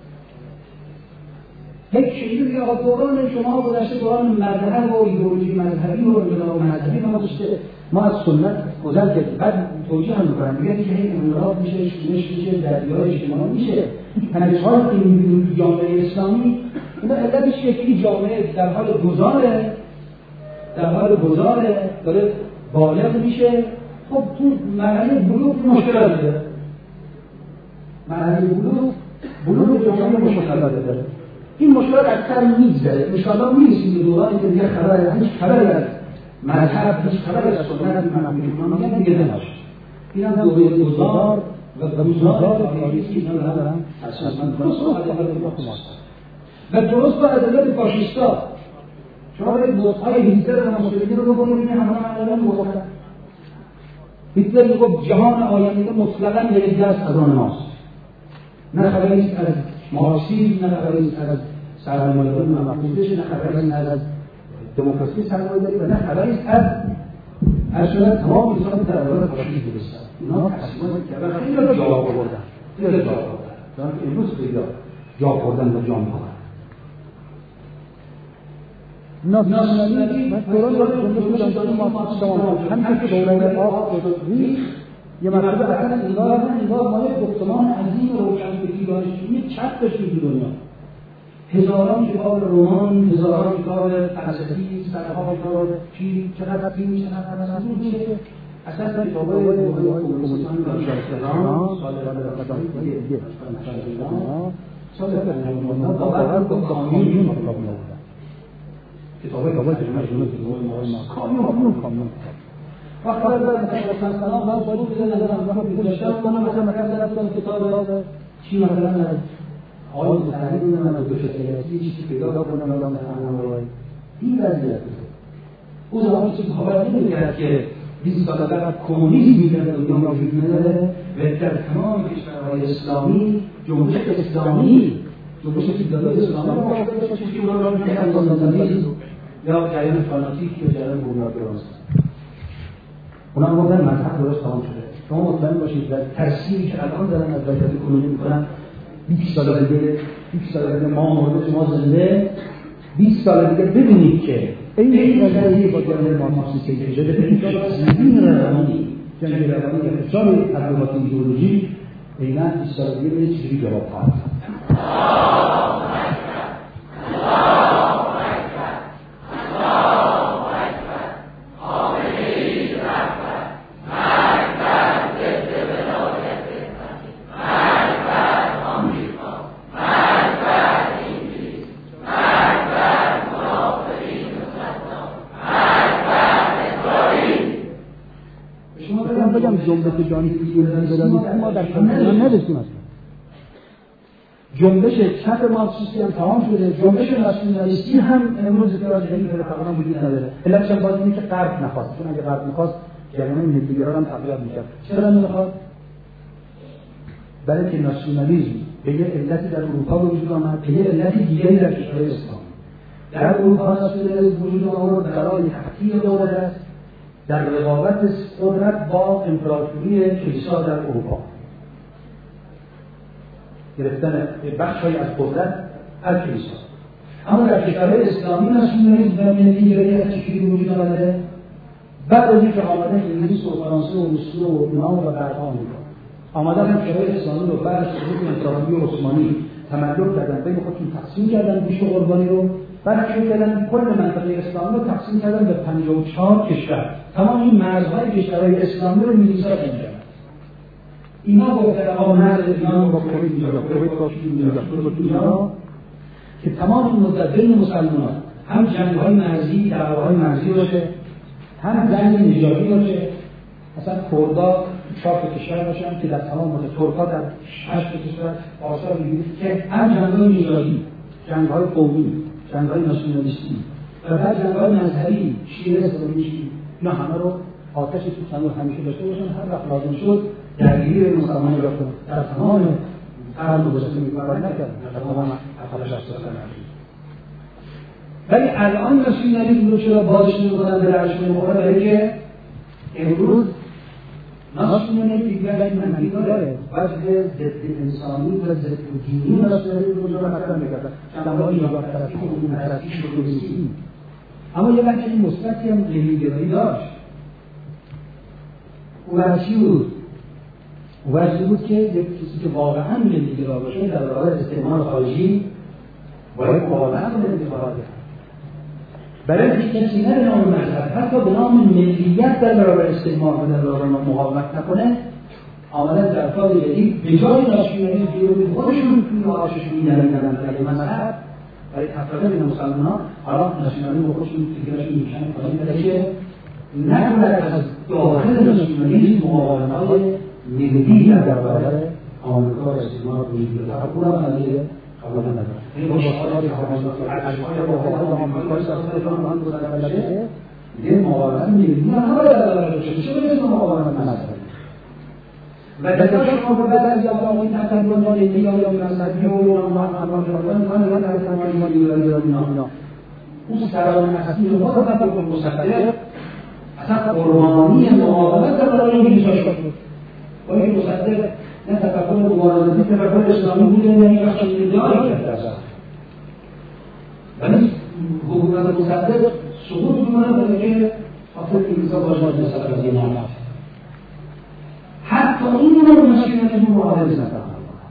A: یک چیزی دیگه آقا دوران شما گذشته دوران مذهب و ایدئولوژی مذهبی و انقلاب مذهبی ما از سنت گذر کردیم. بعد توجیه هم می‌کنن میگن که این انقلاب میشه، شورش میشه، درگیری اجتماعی میشه. تنش‌هایی که می‌بینیم تو جامعه اسلامی اینا علتش یکی جامعه در حال گذاره داره بالغ میشه. خب تو مرحله بلوغ مشکلات داره. مرحله بلوغ جامعه مشکلات داره. این مشکلات اکثر میگذره. انشاءالله میرسیم به دورانی که دیگه هیچ خبری از مذهب، هیچ خبری از سنت میگن دیگه نباشه. این هم دوره گذار و گذار تاریخی اینا ندارن اساساً درست با ادبیات فاشیستا. شما باید نطق‌های هیتلر و موسولینی رو بکنید که همه الان میگفتن. هیتلر میگفت جهان آینده مطلقاً در دست از آن ماست. نه خبری از مارکسیسم، نه خبری از سرمایه‌داری و مفهومش، نه خبری از دموکراسی سرمایه‌داری و نه خبری از شدن تمام انسان در برابر فاشیسم برسد. اینا تصمیماتی کردن خیلی جا آوردن. دارن که امروز خیلی جا آوردن و جا می‌کنن. ناسیونالیسم دوران همین که دوره آخر یه مرتبه اصلا انگار مایه گفتمان عظیم روشنفکری دانشجویی چپ داشتیم تو دنیا. هزاران کتاب رمان، هزاران کتاب فلسفی، صدها کتاب چقدر فیلم، چقدر تصویر میشه. اصلا کتاب‌های کمونیستان دانشگاهان سال واقعا با کامیون کتاب‌های کامیون وقتی مثلا سلام من باید بزنم وقتی گذاشتم کنم مثلا کتاب چی مثلا از آقای متحرک من از دوشه سیاسی چیزی پیدا کنم یا مثلا این وضعیت او زمانی که باور نمی‌کرد که 20 سال بعد کمونیسم در دنیا وجود نداره و در تمام کشورهای اسلامی جنبش اسلامی جنبش اسلامی موافق چیزی که اونها را می‌گن سوسیالیسم یا جریان فاناتیک یا جریان بومی‌گرایانه. اونا گفتن مذهب درست تمام شده. شما مطمئن باشید در ترسیمی که الان دارن از وضعیت کنونی میکنن 20 سال دیگه ما مورد شما زنده 20 سال دیگه ببینید که این قضیه با جریان مارکسیسم که شده به این زمین روانی جنگ روانی که فشار تبلیغات ایدئولوژی اینا 20 سال دیگه به چیزی جواب خواهد جنبش دانشجویی ما در کانادا نداشتیم اصلا. جنبش چپ مارکسیستی هم تمام شده. جنبش ناسیونالیستی هم امروز اعتراض به این تقریبا وجود نداره. علتش باز اینه که غرب نخواست. چون اگه غرب می‌خواست جریان ملی‌گرا هم تقویت می‌کرد. چرا نمی‌خواد؟ برای که ناسیونالیسم به یه علتی در اروپا وجود آمد، به یه علتی دیگری در کشورهای اسلامی. در اروپا ناسیونالیسم وجود آورد برای تحقیر دولت است. در رقابت قدرت با امپراتوری کلیسا در اروپا گرفتن بخش‌هایی از قدرت از کلیسا اما در کشورهای اسلامی ناسیونالیسم و ملیگرایی از چجوری وجود آمده؟ بعد از اینکه آمدن انگلیس و فرانسه و روسیه و یونان و غرب آمریکا آمدن کشورهای اسلامی رو بعد از سقوط انقلابی عثمانی تملک کردن، بین خودشون تقسیم کردن بیش و قربانی رو، بعد شروع کردن کل منطقه اسلامی رو تقسیم کردن به 54 کشور. تمام این مرزهای کشورهای اسلامی رو می‌نویسن اینجا. اینا گفتن آقا مرز ایران با کویت اینجا، کویت با اینجا که تمام این مدت بین مسلمانان هم جنگ‌های مرزی، دعواهای مرزی باشه، هم جنگ نژادی باشه. مثلا کردها 4 کشور باشن که در تمام مدت ترک‌ها در 8 کشور آثار می‌گیرید که هم جنگ‌های نژادی، جنگ‌های قومی، جنگ‌های ناسیونالیستی و بعد جنگ‌های مذهبی، شیعه اسلامی، اینا همه رو آتش تو صندوق همیشه داشته باشن، هر وقت لازم شد درگیری بین مسلمانان را کنن. در تمام قرن گذشته کار نکردن، در تمام 70 سال ولی الان ناسیونالیسم رو چرا بازش می‌کنن به رشد مخالف؟ برای که امروز ناسیونالیسم دیگر منفی داره، وجه ضد انسانی و ضد دینی ناسیونالیسم رو مطرح می‌کردن. جنبه‌های نجات پرستی، علوم پرستی، شوونیستی. اما یه بخش مثبتی هم ملی‌گرایی داشت. او بود که یک کسی که واقعاً ملی‌گرا باشه در برابر استعمار خارجی باید مقاومت کنه. برای اینکه کسی نه به نام مذهب، حتی به نام ملیت در برابر استعمار و در برابر مقاومت نکنه، آمدن در کار جدید به جای ناسیونالیسم که خودشون توی آشش می‌درمیدن در مذهب برای تفرقه بین مسلمانان، حالا ناسیونالیسم خودشون فکرشون میشن پایین که نکنند از داخل ناسیونالیسم مقاومت‌های ملی در برابر آمریکا و استعمار وجود داره. حکومت علیه قبول نداره. این مشکلاتی که آمریکایی سازمان رو داره یه مقاومت ملی نباید داره چه به اسم مقاومت مذهبی. و در شما رو بدن یا آقای تطبیقات ملی یا مذهبی و اون سران نخستی رو خود تطبیق مصدق اصلا قربانی مقاومت در برای این جاش بود. با این مصدق نه تفکر مبارزاتی تفکر اسلامی بوده نه این بخش ادعایی کرده است. ولی حکومت مصدق سقوط می‌کنه برای اینکه خاطر کلیسا باشه مصدق از این نام. حتی این رو ناسیونالیسم معارض نکنه.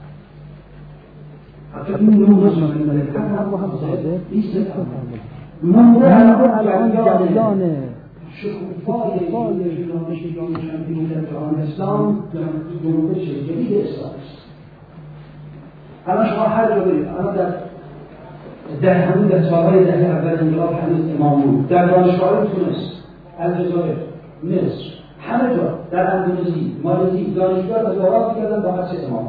A: حتی این رو ناسیونالیسم معارض نیست. من الان جریان شکوفای جنبی در اسلام جنبش جدید اسلام است. الان شما هر جا برید، الان در همون در سالهای دهه اول انقلاب حدیث امام بود، در دانشگاه‌های تونس، الجزایر، مصر، همه جا در اندونزی، مالزی دانشگاه تظاهرات می‌کردن با حدیث امام.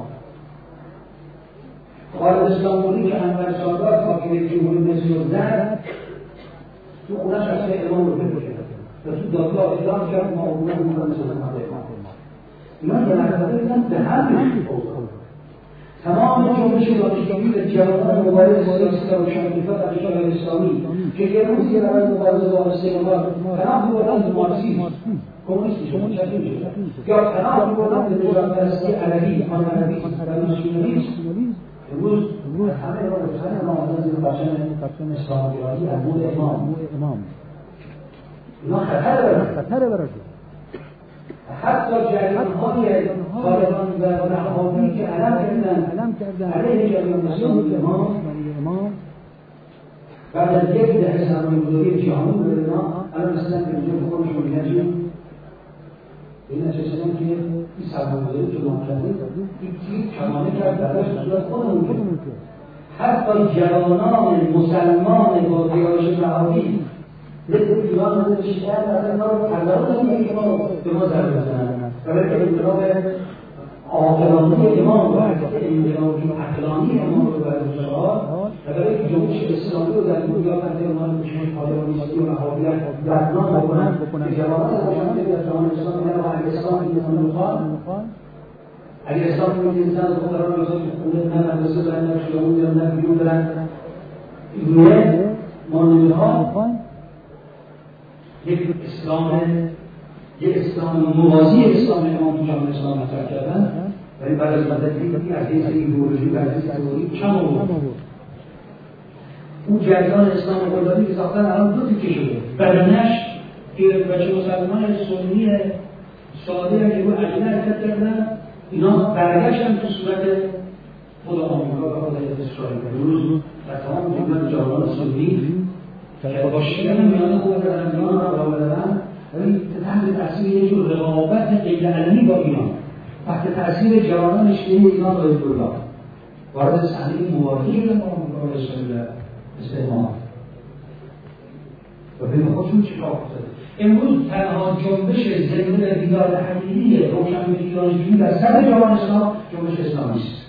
A: خالد اسلامی که انور سادات حاکم جمهوری مصر رو زد، تو خونه‌اش اصلا امام رو بپوشید. و تو دادگاه اعلام کرد ما عبور می‌کنیم سازمان امام. اینا به نظر می‌رسن به هم تمام جنبش دانشگاهی و جوانان مبارز سیاسی و روشنفکران در کشورهای اسلامی که یه روزی برای مبارزه با استعمار پناه می‌بردند به مارکسیسم، کمونیسم، یا پناه می‌بردند به نجات پرستی عربی، پانعربیسم و ناسیونالیسم. امروز همه را روشن ما آمدن زیر پرچم اسلام‌گرایی امور امام. اینا خطر برای حتی جریان‌های طالبان و رهبانی که علم کردن علیه جریان اسلامی امام بعد از یک دهه سرمایه‌گذاری جهانی به اینا الان مثلا به اینجا خودشون می‌گن این نشستن که این سرمایه‌گذاری که ما کردیم این تیر کمانه کرد برای صورت خودمون که حتی جوانان مسلمان با دیانش بهایی یک ایران رو بشکن از اینا رو تردارت کنید که ما به ما ضربه بزنن و برای که انقلاب عاقلانه امام رو انقلاب عقلانی امام رو برای شعار و برای که جنبش اسلامی رو در دنیا پنده اونها کشور طالبانیستی و وهابیت بدنام بکنن که جوانان روشنفکر در جهان اسلام میگن اگه اسلام میگن میخواد اگه اسلام میگن زن خود قرار میذاره که خونه نه مدرسه برن نه خیابون برن نه بیرون برن اینه ما نمیخوام یک اسلام موازی اسلام امام تو جامعه اسلام مطرح کردن ولی بعد از مدتی از این ایدئولوژی و از این تئوری کم آورد. اون جریان اسلام قلابی که ساختن الان دو تیکه شده. بدنش که بچه مسلمان سنی ساده که رو عجله حرکت کردن، اینا برگشتن تو صورت خود آمریکا و خود اسرائیل. امروز در تمام جمعیت جهان سنی که با شیعه میانه خود در میان را دادن، ولی تحت تاثیر یک جور رقابت غیر علنی با ایران، تحت تاثیر جوانان شیعه ایران و الله وارد صحنه مواجهه شدن با آمریکا و اسرائیل استعمار و بین خودشون چیکار افتاده. امروز تنها جنبش زنده بیدار حقیقی روشنفکران در سطح جهان اسلام جنبش اسلامی است.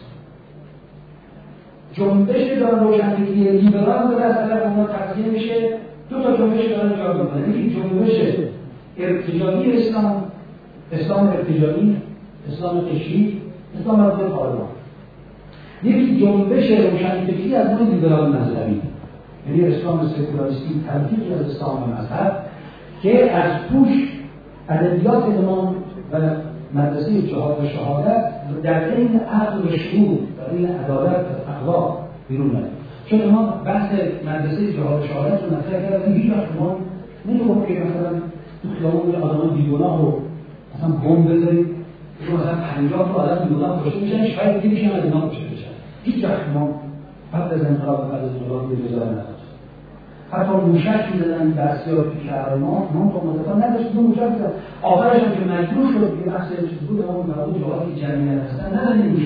A: جنبش داره روشنفکری لیبرال به از طرف اونها تقسیم میشه، دو تا جنبش دارن جا میکنن. یکی جنبش ارتجاعی اسلام، اسلام ارتجاعی، اسلام قشری، اسلام مربوط پارلمان. یکی جنبش روشنفکری از نوع لیبرال مذهبی، یعنی اسلام سکولاریستی تلفیقی از اسلام مذهب که از توش ادبیات امام و مدرسه جهاد و شهادت در این عقل و شعور، در این عدالت و اخلاق بیرون میاد. چون امام بحث مدرسه جهاد و شهادت رو مطرح کردن، هیچ وقت ما نمیگفت که مثلا تو خیابون آدمان بیگناه رو مثلا بمب بذارید، تو مثلا 50 تا آدم بیگناه کشته میشن، شاید دیگه میشن از اینا کشته بشن. هیچ وقت ما قبل از انقلاب و بعد از انقلاب به جزا نداشت. حتی موشک می‌زدن دستیار تو شهر ما تو متفاوت نداشت، دو موشک زدن. آخرش هم که مجبور شد یه بحث چیز بود، اون مربوط جهاتی جمعیت هستن ندن موشک.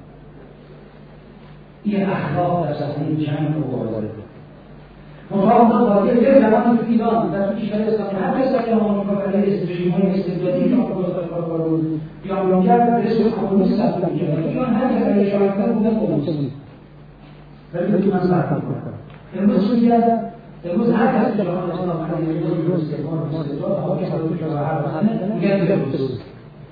A: این اخلاق در صحنه جنگ و مبارزه. مطابق واقعی یه جوان تو ایران در کشور اسلامی هر کسی که آمریکا برای رژیم‌های استبدادی که آمریکا بیان کرد رئیس کمونیست هستن که ایران هر کسی برای شرکت بوده کمونیست. ولی که من صحبت می‌کنم. امروز چی کردن؟ امروز هر کسی که جهان اسلام علیه درست استعمار استبداد ها که حضور شده هر بزنه میگن تروریست.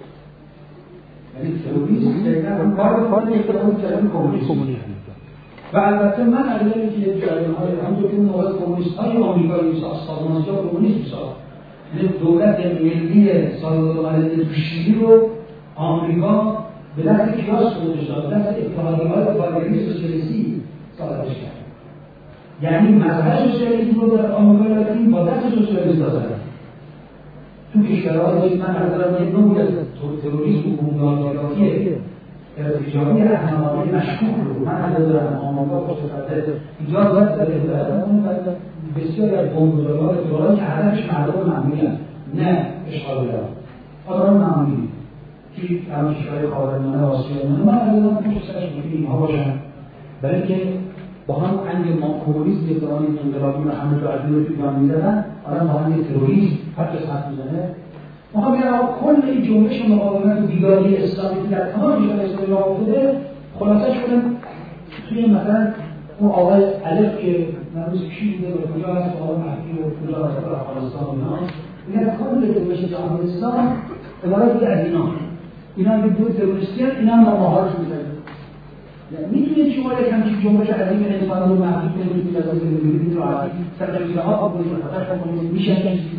A: یعنی تروریست دقیقاً کار کردن کمونیست. و البته من علیه که جریان‌های همونطور که اون موقع کمونیست‌های آمریکایی سازمان‌ها کمونیست می‌ساخت. یعنی دولت ملی سازمان پیشگیری رو آمریکا به دست کیاس خودش داد، به دست اتحادیه‌های کارگری سوسیالیستی صادرش کرد. یعنی مذهب سوسیالیسم رو در آمریکا لاتین با دست سوسیالیست دادن. تو کشورهای من از یک نوع تروریسم و بنیانگرایی ارتجاعی احمقانه مشکوک رو من ندارم آمریکا با صورت ایجاد داره بسیاری از بمبگذاری‌ها اتفاقاتی که هدفش مردم معمولی هست، نه اشغال بلاد. آدم معمولی که الان کشورهای خاورمیانه و آسیایی من ندارم پشت سرش ممکنه اینها باشن، برای اینکه با هم انگ ما کمونیست به زمان انقلابی و همه جو عدلی رو توی ایران می‌زدن، الان با هم یه تروریست هر کس حرف می‌زنه. ما میگم کل این جنبش مقاومت و بیداری اسلامی که در تمام جهان اسلامی راه افتاده خلاصه شدن توی مثلا اون آقای الف که روز پیشی بوده و کجا هست آقای مهدی و کجا هست در افغانستان و اینا میگن کل جنبش جهان اسلام عبارت بوده از اینا هم دو تروریستی هست، اینا هم ماهارش می‌زنن. میتونید شما یک همچین جنبش عظیم انسان رو محدود کنید که از ببینید راحتی سرزمین‌ها آب کنید خطرش کنید میشه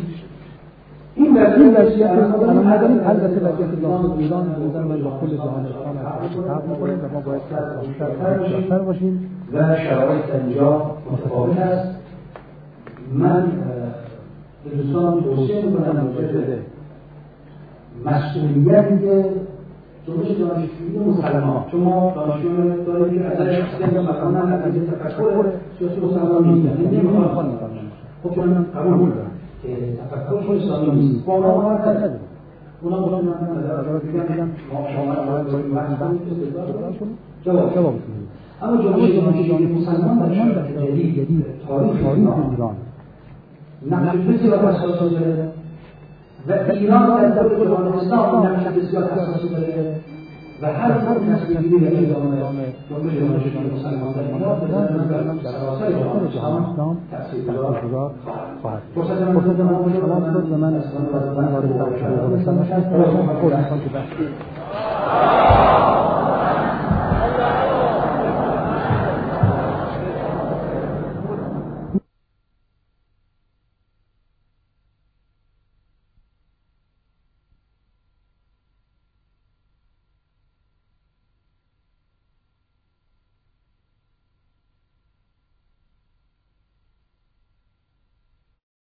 A: این وضعیت الان نداریم. البته وضعیت ایران با کل جهان اسلام فرق می‌کنه و ما باید بیشتر باشیم و شرایط اینجا متفاوت است. من به دوستان توصیه می‌کنم راجع مسئولیتی که جنبش دانشجویی مسلمان، چون ما دانشجویان داریم که ازش شخصیت مکاناً از تفکر سیاسی مسلمان نیستن، نمی‌خوام خانه خب چون من قبول دارم که تفکر اسلامی نیست، با اونها کار ندارم. اونا من نظر میگم شما جواب کنید. اما جنبش دانشجویی مسلمان در شرایط جدید تاریخ ایران نقش بسیار اساسی داره و ایران در دور جهان اسلام نقش بسیار اساسی داره و هر تصمیمی در ادامه جنبش دانشجویی مسلمان در ایران در سراسر جهان اسلام تاثیرگذار خواهد بود. فرصت ما تمام شد و من از وارد بحث شدم.